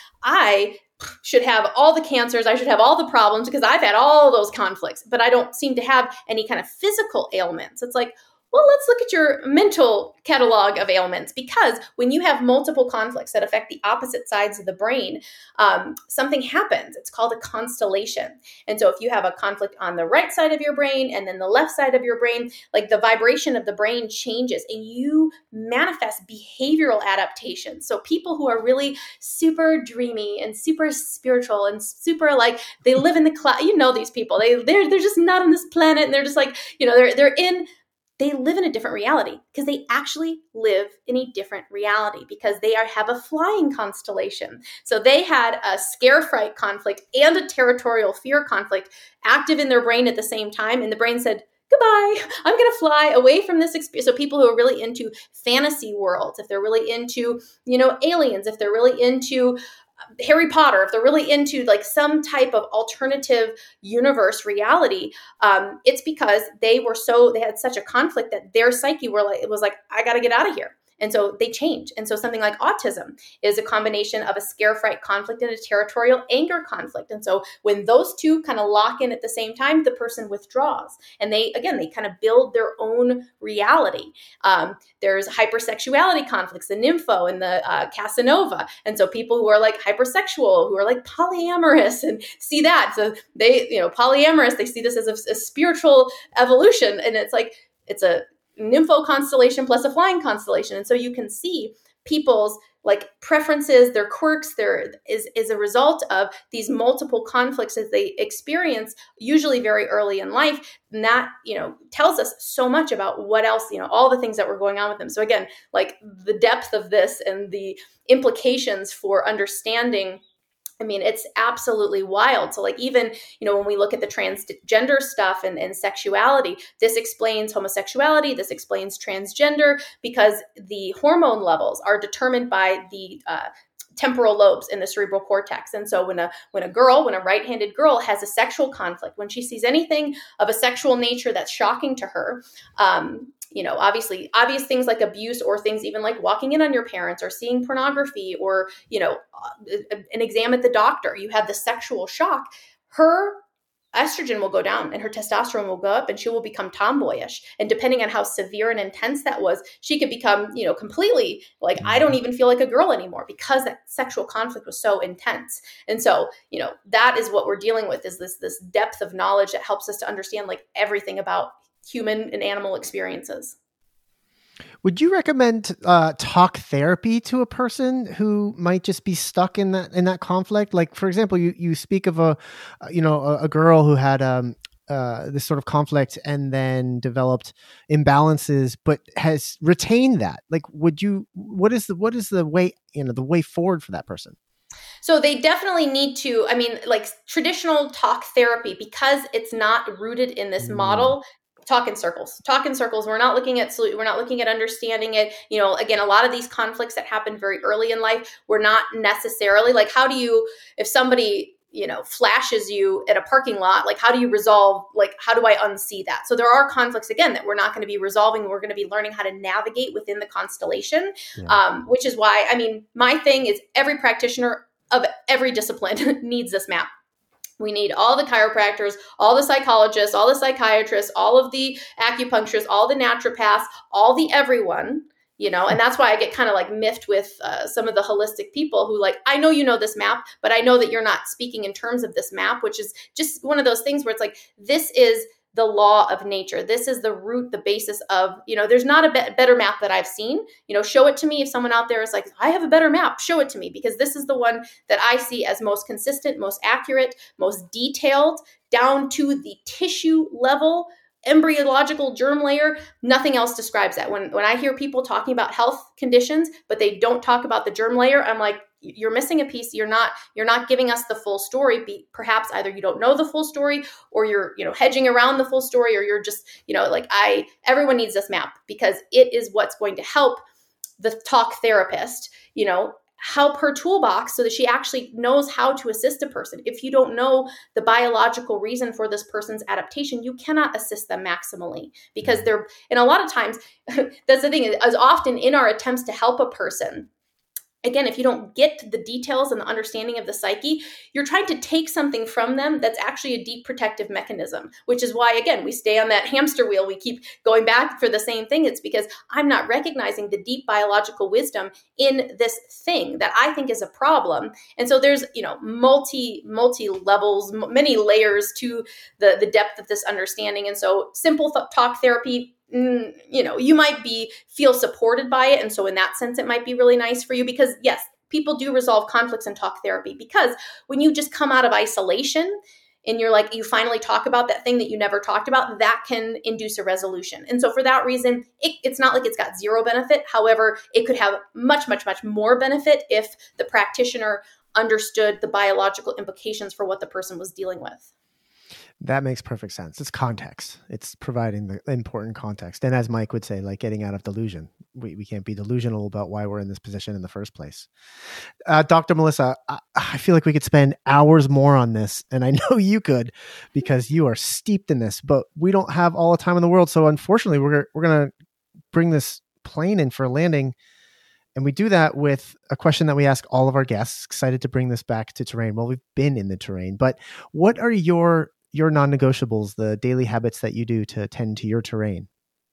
I should have all the cancers, I should have all the problems because I've had all those conflicts, but I don't seem to have any kind of physical ailments. It's like, well, let's look at your mental catalog of ailments, because when you have multiple conflicts that affect the opposite sides of the brain, um, something happens. It's called a constellation. And so if you have a conflict on the right side of your brain and then the left side of your brain, like the vibration of the brain changes and you manifest behavioral adaptations. So people who are really super dreamy and super spiritual and super like, they live in the cloud, you know, these people, they, they're, they're just not on this planet. And they're just like, you know, they're, they're in they live in a different reality because they actually live in a different reality because they are have a flying constellation. So they had a scare fright conflict and a territorial fear conflict active in their brain at the same time. And the brain said, goodbye, I'm going to fly away from this experience. So people who are really into fantasy worlds, if they're really into, you know, aliens, if they're really into Harry Potter, if they're really into like some type of alternative universe reality, um, it's because they were so, they had such a conflict that their psyche were like, it was like, I got to get out of here. And so they change. And so something like autism is a combination of a scare, fright conflict and a territorial anger conflict. And so when those two kind of lock in at the same time, the person withdraws. And they, again, they kind of build their own reality. Um, there's hypersexuality conflicts, the nympho and the uh, Casanova. And so people who are like hypersexual, who are like polyamorous and see that. So they, you know, polyamorous, they see this as a, a spiritual evolution. And it's like, it's a nympho constellation plus a flying constellation. And so you can see people's like preferences, their quirks, their is, is a result of these multiple conflicts that they experience, usually very early in life. And that, you know, tells us so much about what else, you know, all the things that were going on with them. So again, like the depth of this and the implications for understanding, I mean, it's absolutely wild. So like even, you know, when we look at the transgender stuff and, and sexuality, this explains homosexuality, this explains transgender, because the hormone levels are determined by the uh, temporal lobes in the cerebral cortex. And so when a when a girl, when a right-handed girl has a sexual conflict, when she sees anything of a sexual nature that's shocking to her, um, you know, obviously obvious things like abuse or things even like walking in on your parents or seeing pornography or, you know, an exam at the doctor, you have the sexual shock, her estrogen will go down and her testosterone will go up and she will become tomboyish. And depending on how severe and intense that was, she could become, you know, completely like, I don't even feel like a girl anymore because that sexual conflict was so intense. And so, you know, that is what we're dealing with, is this, this depth of knowledge that helps us to understand like everything about human and animal experiences. Would you recommend uh, talk therapy to a person who might just be stuck in that in that conflict? Like, for example, you, you speak of a, you know, a, a girl who had um, uh, this sort of conflict and then developed imbalances, but has retained that. Like, would you? What is the what is the way you know the way forward for that person? So they definitely need to. I mean, like traditional talk therapy, because it's not rooted in this mm. model. Talk in circles, talk in circles. We're not looking at, we're not looking at understanding it. You know, again, a lot of these conflicts that happen very early in life, we're not necessarily like, how do you, if somebody, you know, flashes you at a parking lot, like, how do you resolve, like, how do I unsee that? So there are conflicts, again, that we're not going to be resolving. We're going to be learning how to navigate within the constellation, yeah. um, which is why, I mean, my thing is every practitioner of every discipline needs this map. We need all the chiropractors, all the psychologists, all the psychiatrists, all of the acupuncturists, all the naturopaths, all the everyone, you know, and that's why I get kind of like miffed with uh, some of the holistic people who like, I know you know this map, but I know that you're not speaking in terms of this map, which is just one of those things where it's like, this is the law of nature. This is the root, the basis of, you know, there's not a be- better map that I've seen. You know, show it to me. If someone out there is like, I have a better map, show it to me, because this is the one that I see as most consistent, most accurate, most detailed, down to the tissue level, embryological germ layer. Nothing else describes that. When when I hear people talking about health conditions, but they don't talk about the germ layer, I'm like, you're missing a piece. You're not, you're not giving us the full story. Be, perhaps either you don't know the full story, or you're, you know, hedging around the full story, or you're just, you know, like I, everyone needs this map, because it is what's going to help the talk therapist, you know, help her toolbox so that she actually knows how to assist a person. If you don't know the biological reason for this person's adaptation, you cannot assist them maximally, because they're, and a lot of times that's the thing, as often in our attempts to help a person, again, if you don't get the details and the understanding of the psyche, you're trying to take something from them that's actually a deep protective mechanism, which is why, again, we stay on that hamster wheel. We keep going back for the same thing. It's because I'm not recognizing the deep biological wisdom in this thing that I think is a problem. And so there's, you know, multi, multi levels, many layers to the, the depth of this understanding. And so simple th- talk therapy, you know, you might be feel supported by it. And so in that sense, it might be really nice for you, because yes, people do resolve conflicts in talk therapy, because when you just come out of isolation and you're like, you finally talk about that thing that you never talked about, that can induce a resolution. And so for that reason, it, it's not like it's got zero benefit. However, it could have much, much, much more benefit if the practitioner understood the biological implications for what the person was dealing with. That makes perfect sense. It's context. It's providing the important context. And as Mike would say, like getting out of delusion. We, we can't be delusional about why we're in this position in the first place. Uh, Doctor Melissa, I, I feel like we could spend hours more on this. And I know you could because you are steeped in this, but we don't have all the time in the world. So unfortunately, we're, we're going to bring this plane in for a landing. And we do that with a question that we ask all of our guests. Excited to bring this back to terrain. Well, we've been in the terrain, but what are your your non-negotiables, the daily habits that you do to tend to your terrain?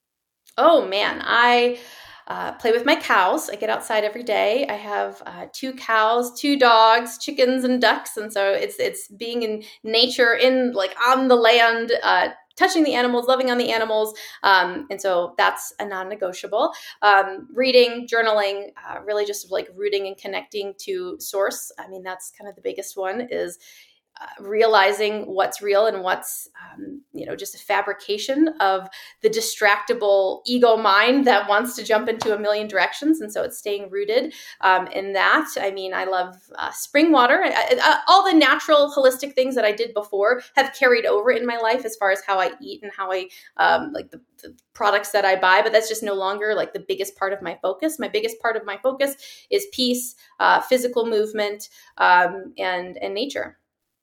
Oh man, I uh, play with my cows. I get outside every day. I have uh, two cows, two dogs, chickens, and ducks, and so it's it's being in nature, in like on the land, uh, touching the animals, loving on the animals, um, and so that's a non-negotiable. Um, reading, journaling, uh, really just like rooting and connecting to source. I mean, that's kind of the biggest one is. Uh, realizing what's real and what's, um, you know, just a fabrication of the distractible ego mind that wants to jump into a million directions. And so it's staying rooted um, in that. I mean, I love uh, spring water. I, I, all the natural holistic things that I did before have carried over in my life as far as how I eat and how I um, like the, the products that I buy, but that's just no longer like the biggest part of my focus. My biggest part of my focus is peace, uh, physical movement, um, and, and nature.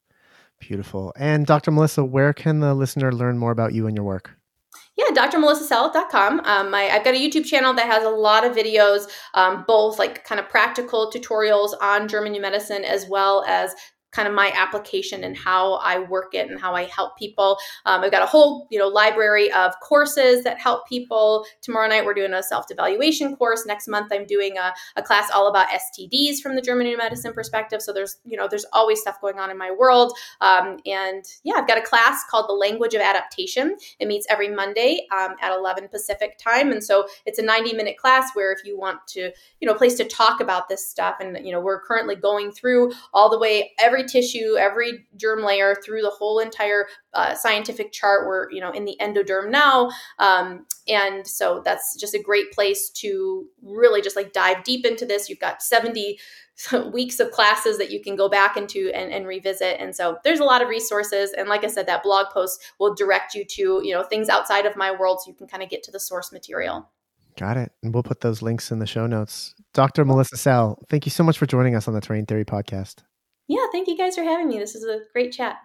Beautiful. And Doctor Melissa, where can the listener learn more about you and your work? Yeah, d r melissa sell dot com. Um, my, I've got a YouTube channel that has a lot of videos, um, both like kind of practical tutorials on German New Medicine, as well as kind of my application and how I work it and how I help people. Um, I've got a whole, you know, library of courses that help people. Tomorrow night, we're doing a self-evaluation course. Next month, I'm doing a, a class all about S T Ds from the German New Medicine perspective. So there's, you know, there's always stuff going on in my world. Um, and yeah, I've got a class called The Language of Adaptation. It meets every Monday um, at eleven Pacific time. And so it's a ninety minute class where if you want to, you know, a place to talk about this stuff. And, you know, we're currently going through all the way, every tissue, every germ layer through the whole entire uh, scientific chart. We're, you know, in the endoderm now. Um, and so that's just a great place to really just like dive deep into this. You've got seventy weeks of classes that you can go back into and, and revisit. And so there's a lot of resources. And like I said, that blog post will direct you to, you know, things outside of my world so you can kind of get to the source material. Got it. And we'll put those links in the show notes. Doctor Melissa Sell, thank you so much for joining us on the Terrain Theory podcast. Yeah, thank you guys for having me. This is a great chat.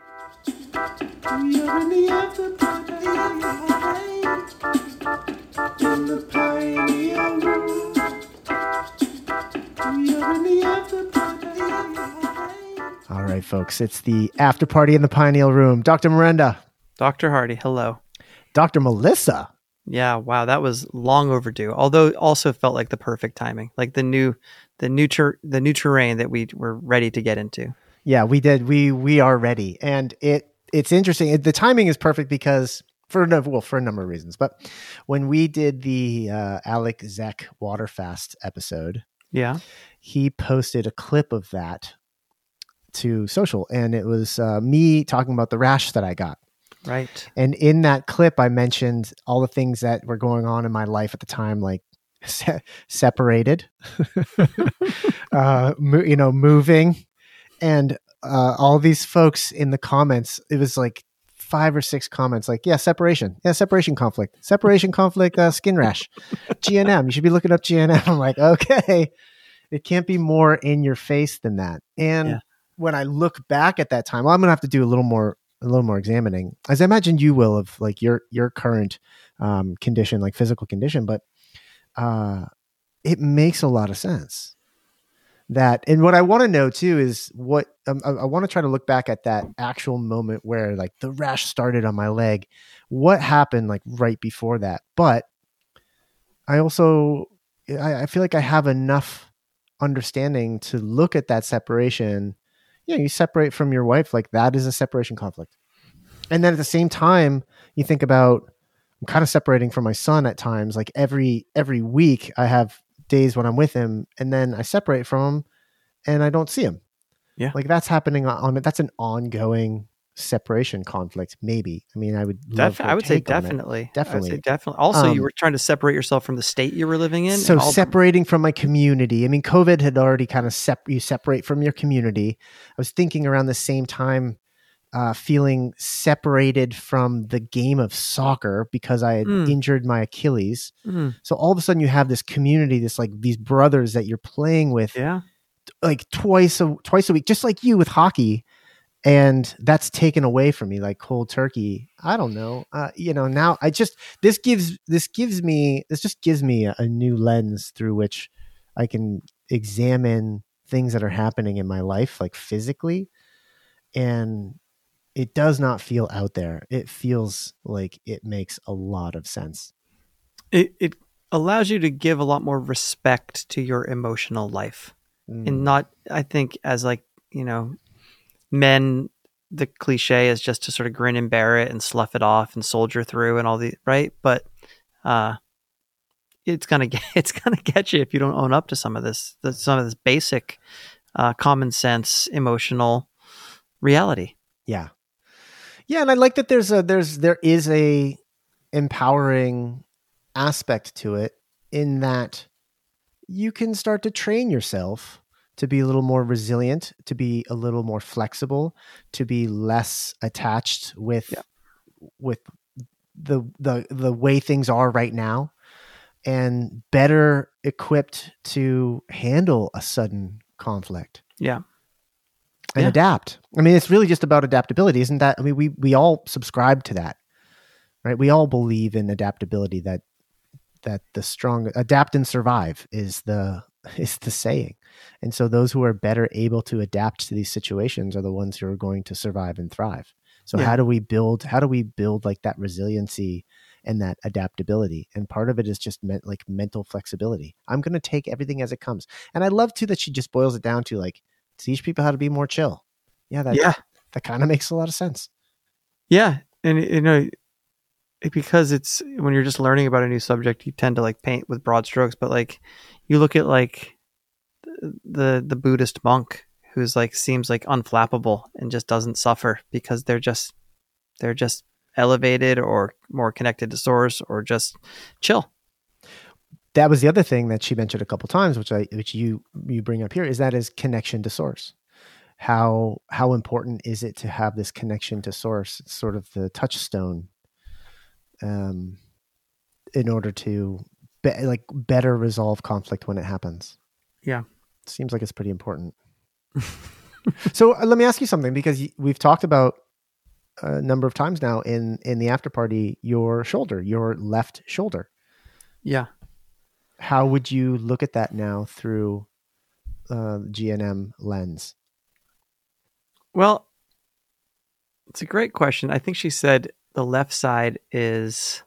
All right, folks, it's the after party in the Pineal Room. Doctor Miranda. Doctor Hardy, hello. Doctor Melissa. Yeah, wow, that was long overdue. Although it also felt like the perfect timing, like the new, the new, ter- the new terrain that we were ready to get into. Yeah, we did. We we are ready, and it it's interesting. It, the timing is perfect because for a well for a number of reasons. But when we did the uh, Alec Zeck water fast episode, yeah, he posted a clip of that to social, and it was uh, me talking about the rash that I got. Right. And in that clip, I mentioned all the things that were going on in my life at the time, like se- separated, uh, mo- you know, moving, and uh, all these folks in the comments. It was like five or six comments, like, "Yeah, separation, yeah, separation conflict, separation conflict, uh, skin rash, G N M. You should be looking up G N M." I'm like, okay, it can't be more in your face than that. And yeah. when I look back at that time, well, I'm gonna have to do a little more. a little more examining, as I imagine you will, of like your, your current um, condition, like physical condition, but uh, it makes a lot of sense that, and what I want to know too, is what, um, I, I want to try to look back at that actual moment where like the rash started on my leg, what happened like right before that. But I also, I, I feel like I have enough understanding to look at that separation. Yeah, you separate from your wife, like that is a separation conflict. And then at the same time, you think about, I'm kind of separating from my son at times, like every every week I have days when I'm with him and then I separate from him and I don't see him. Yeah. Like that's happening on, that's an ongoing separation conflict, maybe. I mean, I would love Def- I would say definitely. Definitely. I would say definitely. Also, um, you were trying to separate yourself from the state you were living in. So all- separating from my community. I mean, COVID had already kind of sep- you separate from your community. I was thinking around the same time, uh, feeling separated from the game of soccer because I had Mm. injured my Achilles. Mm. So all of a sudden you have this community, this like these brothers that you're playing with Yeah. like twice a twice a week, just like you with hockey. And that's taken away from me like cold turkey. I don't know. Uh, you know, now I just, this gives, this gives me, this just gives me a, a new lens through which I can examine things that are happening in my life, like physically. And it does not feel out there. It feels like it makes a lot of sense. It, it allows you to give a lot more respect to your emotional life. Mm. And not, I think, as like, you know, men, the cliche is just to sort of grin and bear it and slough it off and soldier through and all the right. But uh, it's gonna get it's gonna get you if you don't own up to some of this, the, some of this basic uh, common sense emotional reality. Yeah, yeah, and I like that there's a there's there is a empowering aspect to it in that you can start to train yourself to be a little more resilient, to be a little more flexible, to be less attached with Yeah. with the the the way things are right now, and better equipped to handle a sudden conflict. Yeah. And Yeah. adapt. I mean, it's really just about adaptability, isn't that? I mean, we we all subscribe to that, right? We all believe in adaptability, that that the strong adapt and survive is the is the saying. And so those who are better able to adapt to these situations are the ones who are going to survive and thrive. So Yeah. how do we build how do we build like that resiliency and that adaptability? And part of it is just meant like mental flexibility. I'm going to take everything as it comes. And I love too that she just boils it down to like teach people how to be more chill. Yeah, that Yeah. that kind of makes a lot of sense. Yeah. And, you know, because it's when you're just learning about a new subject, you tend to like paint with broad strokes, but like you look at like the the Buddhist monk who's like seems like unflappable and just doesn't suffer because they're just they're just elevated or more connected to source or just chill. That was the other thing that she mentioned a couple times, which I which you you bring up here, is that is connection to source. How how important is it to have this connection to source? It's sort of the touchstone um, in order to be, like better resolve conflict when it happens. Yeah. Seems like it's pretty important. So uh, let me ask you something, because y- we've talked about a number of times now in, in the after party, your shoulder, your left shoulder. Yeah. How would you look at that now through uh, G N M lens? Well, it's a great question. I think she said the left side is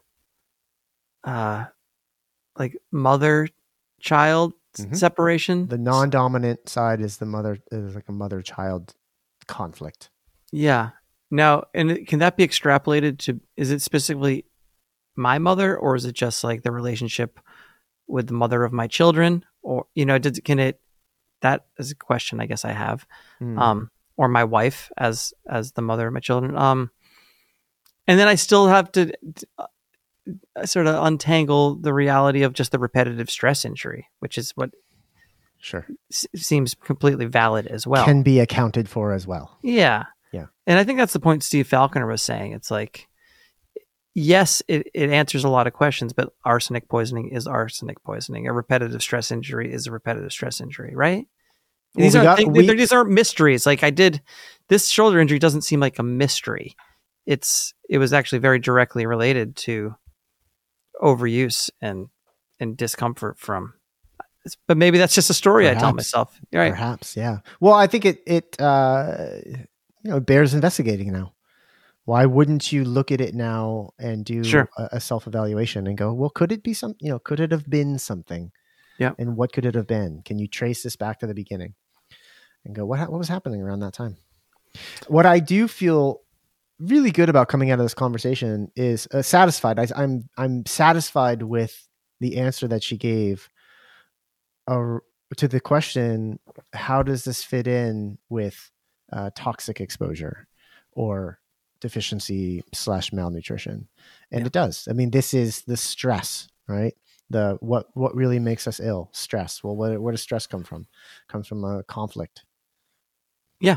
uh like mother child Mhm. separation. The non-dominant side is the mother, is like a mother-child conflict. Yeah. Now, and it- can that be extrapolated to, is it specifically my mother, or is it just like the relationship with the mother of my children? Or, you know, did, can it, that is a question I guess I have. Mm. Um, or my wife as, as the mother of my children. Um, and then I still have to uh, sort of untangle the reality of just the repetitive stress injury, which is what Sure. s- seems completely valid as well. Can be accounted for as well. Yeah. Yeah. And I think that's the point Steve Falconer was saying. It's like, yes, it, it answers a lot of questions, but arsenic poisoning is arsenic poisoning. A repetitive stress injury is a repetitive stress injury, right? Well, these we aren't got- things, we- they're- these aren't mysteries. Like I did, this shoulder injury doesn't seem like a mystery. It's it was actually very directly related to overuse and and discomfort from. But maybe that's just a story I tell Perhaps. myself. Right? Perhaps, yeah. Well, I think it it uh, you know it bears investigating now. Why wouldn't you look at it now and do Sure. a, a self evaluation and go, well, could it be some? You know, could it have been something? Yeah. And what could it have been? Can you trace this back to the beginning and go, what ha- what was happening around that time? What I do feel really good about coming out of this conversation is uh, satisfied. I, I'm I'm satisfied with the answer that she gave uh, to the question, how does this fit in with uh, toxic exposure or deficiency slash malnutrition? And Yeah. it does. I mean, this is the stress, right? The what what really makes us ill? Stress. Well, where, where does stress come from? Comes from a conflict. Yeah.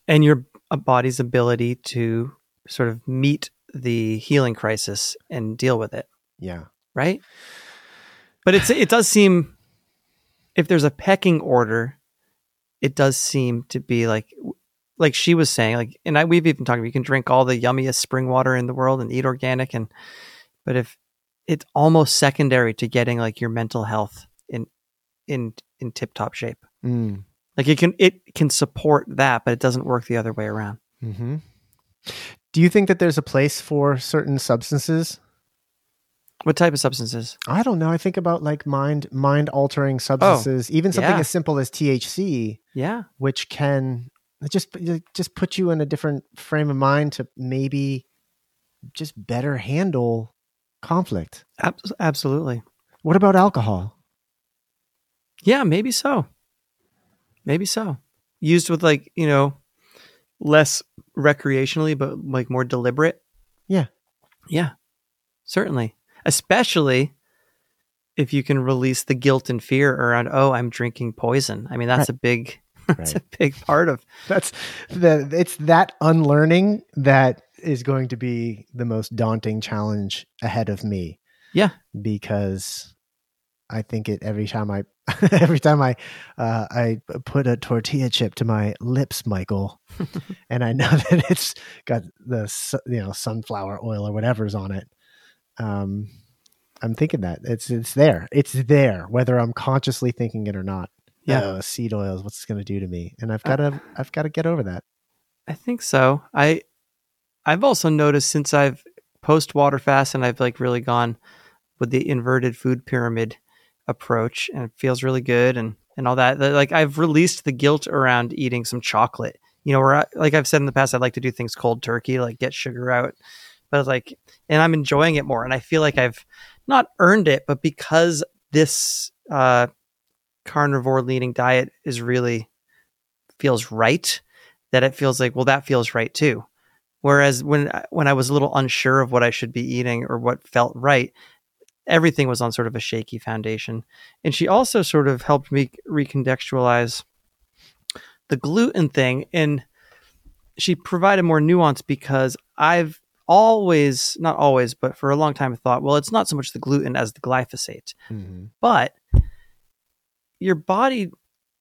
and your body's ability to sort of meet the healing crisis and deal with it. Yeah. Right. But it's, it does seem, if there's a pecking order, it does seem to be like, like she was saying, like, and I, we've even talked about, you can drink all the yummiest spring water in the world and eat organic. And, but if it's almost secondary to getting like your mental health in, in, in tip top shape, Mm. like it can, it can support that, but it doesn't work the other way around. Mm-hmm. Do you think that there's a place for certain substances? What type of substances? I don't know. I think about like mind mind altering substances, oh, even something yeah. as simple as T H C, yeah, which can just just put you in a different frame of mind to maybe just better handle conflict. Ab- absolutely. What about alcohol? Yeah, maybe so. Maybe so. Used with like, you know, less recreationally, but like more deliberate. Yeah. Yeah, certainly. Especially if you can release the guilt and fear around, oh, I'm drinking poison. I mean, that's right. a big, that's right. a big part of that's the, it's that unlearning that is going to be the most daunting challenge ahead of me. Yeah. Because I think it every time I, every time I, uh, I put a tortilla chip to my lips, Michael, and I know that it's got the, you know, sunflower oil or whatever's on it. Um, I'm thinking that it's, it's there, it's there, whether I'm consciously thinking it or not. Yeah. Uh, seed oils, what's it going to do to me? And I've got to, uh, I've got to get over that. I think so. I, I've also noticed since I've post water fast and I've like really gone with the inverted food pyramid approach, and it feels really good and, and all that. Like I've released the guilt around eating some chocolate, you know, where I, like I've said in the past, I'd like to do things cold turkey, like get sugar out. But like, and I'm enjoying it more. And I feel like I've not earned it, but because this uh, carnivore leaning diet is really feels right, that it feels like, well, that feels right too. Whereas when, when I was a little unsure of what I should be eating or what felt right, everything was on sort of a shaky foundation. And she also sort of helped me recontextualize the gluten thing. And she provided more nuance because I've always, not always, but for a long time, I thought, well, it's not so much the gluten as the glyphosate. Mm-hmm. But your body,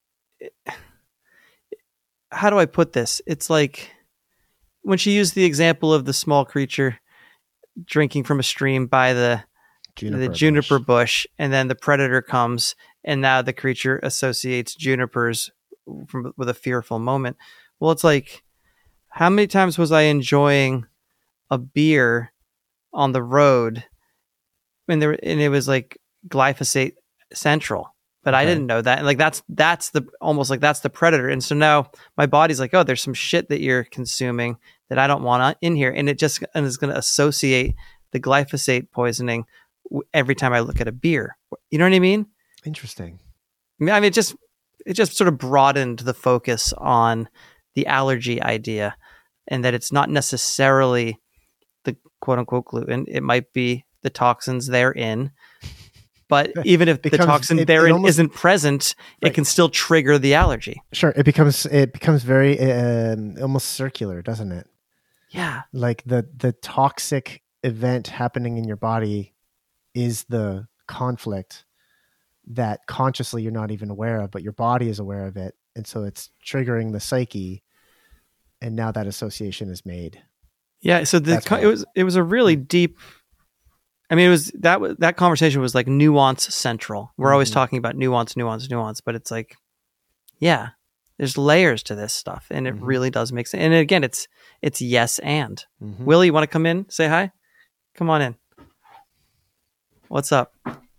how do I put this? It's like when she used the example of the small creature drinking from a stream by the juniper, the juniper bush. bush, and then the predator comes, and now the creature associates junipers from, with a fearful moment. Well, it's like, how many times was I enjoying a beer on the road and there and it was like glyphosate central, but okay. I didn't know that. And like that's that's the almost like that's the predator. And so now my body's like, oh, there's some shit that you're consuming that I don't want in here, and it just and is going to associate the glyphosate poisoning every time I look at a beer. You know what I mean? Interesting. I mean, it just it just sort of broadened the focus on the allergy idea, and that it's not necessarily the quote unquote gluten. It might be the toxins therein. But even if becomes, the toxin it, therein it almost, isn't present, right. It can still trigger the allergy. Sure. It becomes it becomes very um, almost circular, doesn't it? Yeah. Like the the toxic event happening in your body is the conflict that consciously you're not even aware of, but your body is aware of it. And so it's triggering the psyche. And now that association is made. Yeah. So the, co- it was, it was a really deep, I mean, it was that, that conversation was like nuance central. We're mm-hmm. always talking about nuance, nuance, nuance, but it's like, yeah, there's layers to this stuff, and it mm-hmm. really does make sense. And again, it's, it's yes. And mm-hmm. Willie, you want to come in, say hi? Come on in. What's up?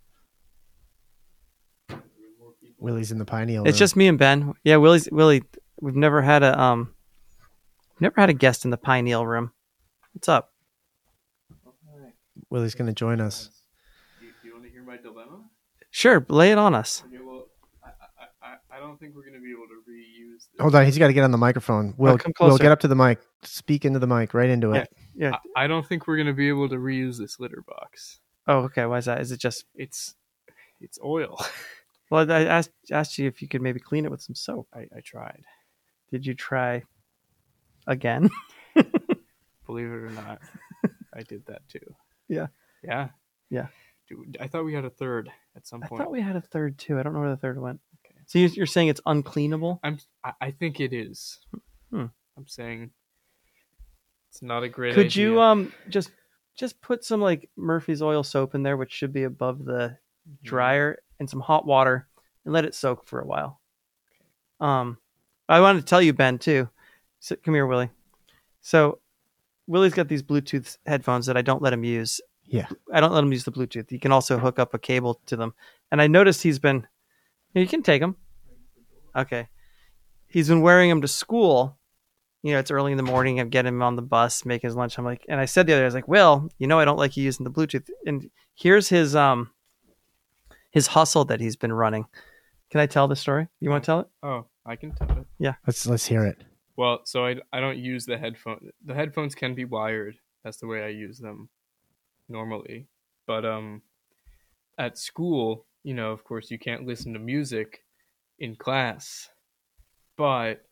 Willie's in the pineal. It's room. Just me and Ben. Yeah. Willie's Willie. We've never had a, um, never had a guest in the pineal room. What's up? Willie's going to join us. Do you, do you want to hear my dilemma? Sure, lay it on us. Okay, well, I, I, I don't think we're going to be able to reuse this. Hold on, he's got to get on the microphone. Will, oh, Will, get up to the mic. Speak into the mic, right into it. Yeah. yeah. I, I don't think we're going to be able to reuse this litter box. Oh, okay. Why is that? Is it just... It's it's oil. Well, I asked, asked you if you could maybe clean it with some soap. I, I tried. Did you try again. Believe it or not, I did that too. Yeah. Yeah. Yeah. Dude, I thought we had a third at some I point. thought we had a third too. I don't know where the third went. Okay. So you- you're saying it's uncleanable? I'm. I, I think it is. Hmm. I'm saying it's not a great Could idea. you um just just put some like Murphy's oil soap in there, which should be above the dryer, and some hot water, and let it soak for a while. Um, I wanted to tell you, Ben, too. So, come here, Willie. So Willie's got these Bluetooth headphones that I don't let him use. Yeah. I don't let him use the Bluetooth. You can also hook up a cable to them. And I noticed he's been, you can take them. Okay. He's been wearing them to school. You know, it's early in the morning. I'm getting him on the bus, making his lunch. I'm like, and I said the other day, I was like, Will, you know, I don't like you using the Bluetooth. And here's his, um, his hustle that he's been running. Can I tell the story? You want to tell it? Oh, I can tell it. Yeah. Let's let's hear it. Well, so I, I don't use the headphone. The headphones can be wired. That's the way I use them normally. But um, at school, you know, of course, you can't listen to music in class. But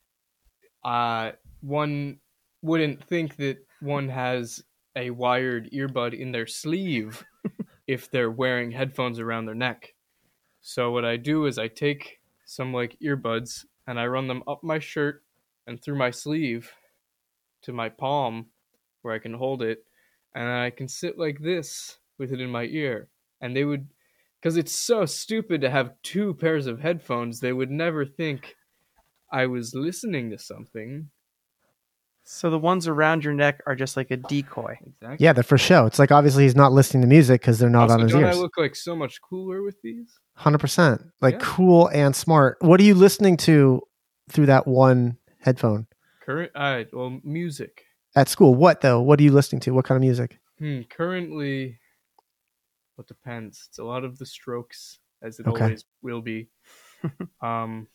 uh, one wouldn't think that one has a wired earbud in their sleeve if they're wearing headphones around their neck. So what I do is I take some like earbuds and I run them up my shirt and through my sleeve to my palm where I can hold it, and I can sit like this with it in my ear. And they would, because it's so stupid to have two pairs of headphones, they would never think I was listening to something. So the ones around your neck are just like a decoy. Exactly. Yeah, they're for show. It's like obviously he's not listening to music because they're not Also, on his don't ears. I look like so much cooler with these? one hundred percent. Like Yeah. cool and smart. What are you listening to through that one headphone? Current, uh, well, music. At school, what though? What are you listening to? What kind of music? Hmm, currently, well, it depends. It's a lot of the Strokes, as it Okay. always will be. um,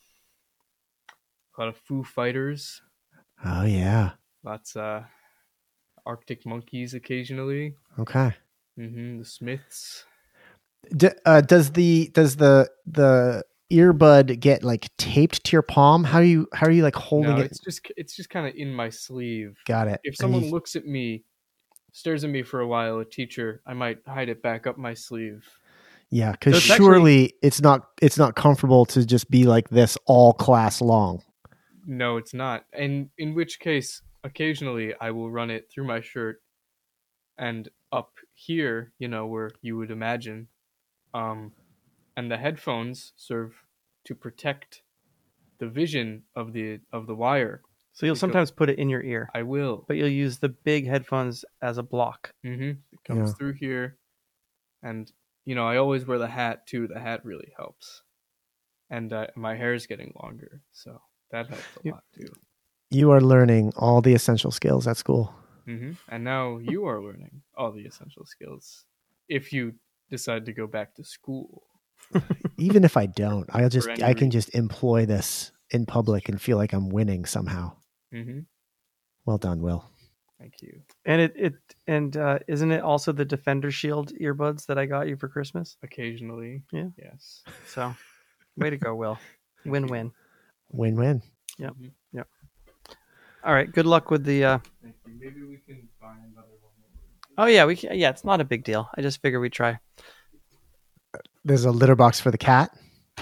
a lot of Foo Fighters, Oh yeah. lots uh, Arctic Monkeys occasionally. Okay. hmm The Smiths. D- uh, does the does the the earbud get like taped to your palm? How are you how are you like holding No, it? it's just it's just kind of in my sleeve. Got it. If And someone you- looks at me, stares at me for a while, a teacher, I might hide it back up my sleeve. yeah, because So it's actually- surely it's not it's not comfortable to just be like this all class long. No, it's not. And in which case, occasionally I will run it through my shirt and up here, you know, where you would imagine. Um, and the headphones serve to protect the vision of the of the wire. So you'll Because- sometimes put it in your ear, I will. but you'll use the big headphones as a block. Mm-hmm. It comes Yeah. through here, and you know I always wear the hat too. The hat really helps, and uh, my hair is getting longer, so that helps a Yep. lot too. You are learning all the essential skills at school. Mm-hmm. And now you are learning all the essential skills if you decide to go back to school. Even if I don't, I'll just any I can reason. just employ this in public and feel like I'm winning somehow. Mm-hmm. Well done, Will. Thank you. And it it and uh, isn't it also the Defender Shield earbuds that I got you for Christmas? Occasionally, Yeah. yes. So, way to go, Will. Win win. Win win. Yep. Mhm. All right. Good luck with the. Uh... Thank you. Maybe we can buy another one. Oh yeah, we can, yeah. It's not a big deal. I just figure we try. There's a litter box for the cat.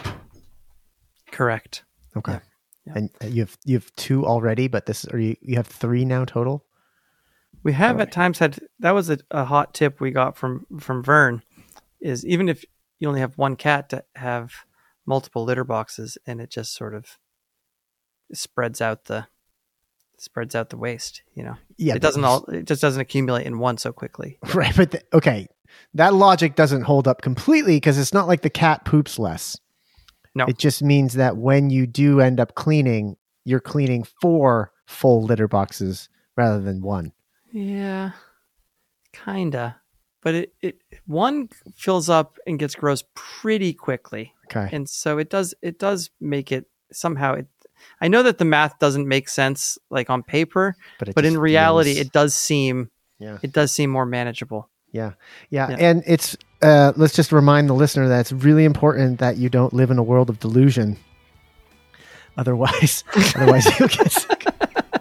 Correct. Okay. Yeah. Yeah. And uh, you have you have two already, but this or you you have three now total. We have Alright. at times had that was a, a hot tip we got from from Vern, is even if you only have one cat, to have multiple litter boxes, and it just sort of spreads out the spreads out the waste. You know, Yeah, it but doesn't you- all it just doesn't accumulate in one so quickly. right. But the, okay, that logic doesn't hold up completely because it's not like the cat poops less. No. It just means that when you do end up cleaning, you're cleaning four full litter boxes rather than one. Yeah, kinda. But it, it one fills up and gets gross pretty quickly. Okay. And so it does it does make it somehow it I know that the math doesn't make sense like on paper, But it but in just reality feels- it does seem yeah. it does seem more manageable. Yeah. yeah. Yeah. And it's, uh, let's just remind the listener that it's really important that you don't live in a world of delusion. Otherwise, otherwise you'll get sick.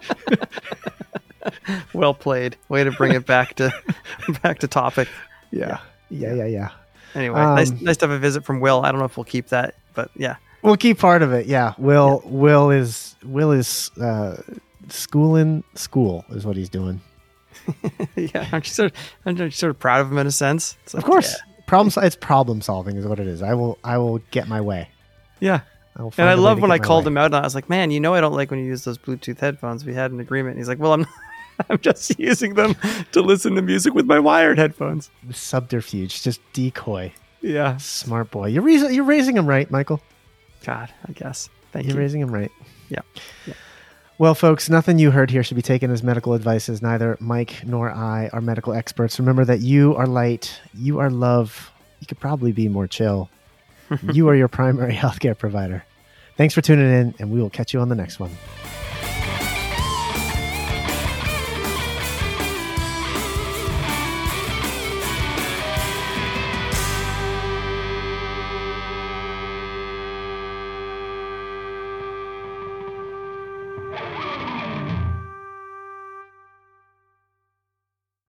Well played. Way to bring it back to back to topic. Yeah. Yeah, yeah, yeah. Anyway, Um, nice, nice to have a visit from Will. I don't know if we'll keep that, but yeah. We'll keep part of it. Yeah. Will Will is Will is uh schooling school is what he's doing. Yeah, aren't you sort of, aren't you sort of proud of him in a sense? It's like, Of course. yeah. Problem so- it's problem solving is what it is. I will I will get my way. Yeah. I will And find I a way love to when get I my called way. him out and I was like, man, you know I don't like when you use those Bluetooth headphones. We had an agreement. And he's like, well, I'm I'm just using them to listen to music with my wired headphones. Subterfuge, just decoy. Yeah. Smart boy. You're raising you're raising him right, Michael. God, I guess. Thank You're you. raising him right. Yeah. Yeah. Well, folks, nothing you heard here should be taken as medical advice, as neither Mike nor I are medical experts. Remember that you are light, you are love. You could probably be more chill. You are your primary healthcare provider. Thanks for tuning in, and we will catch you on the next one.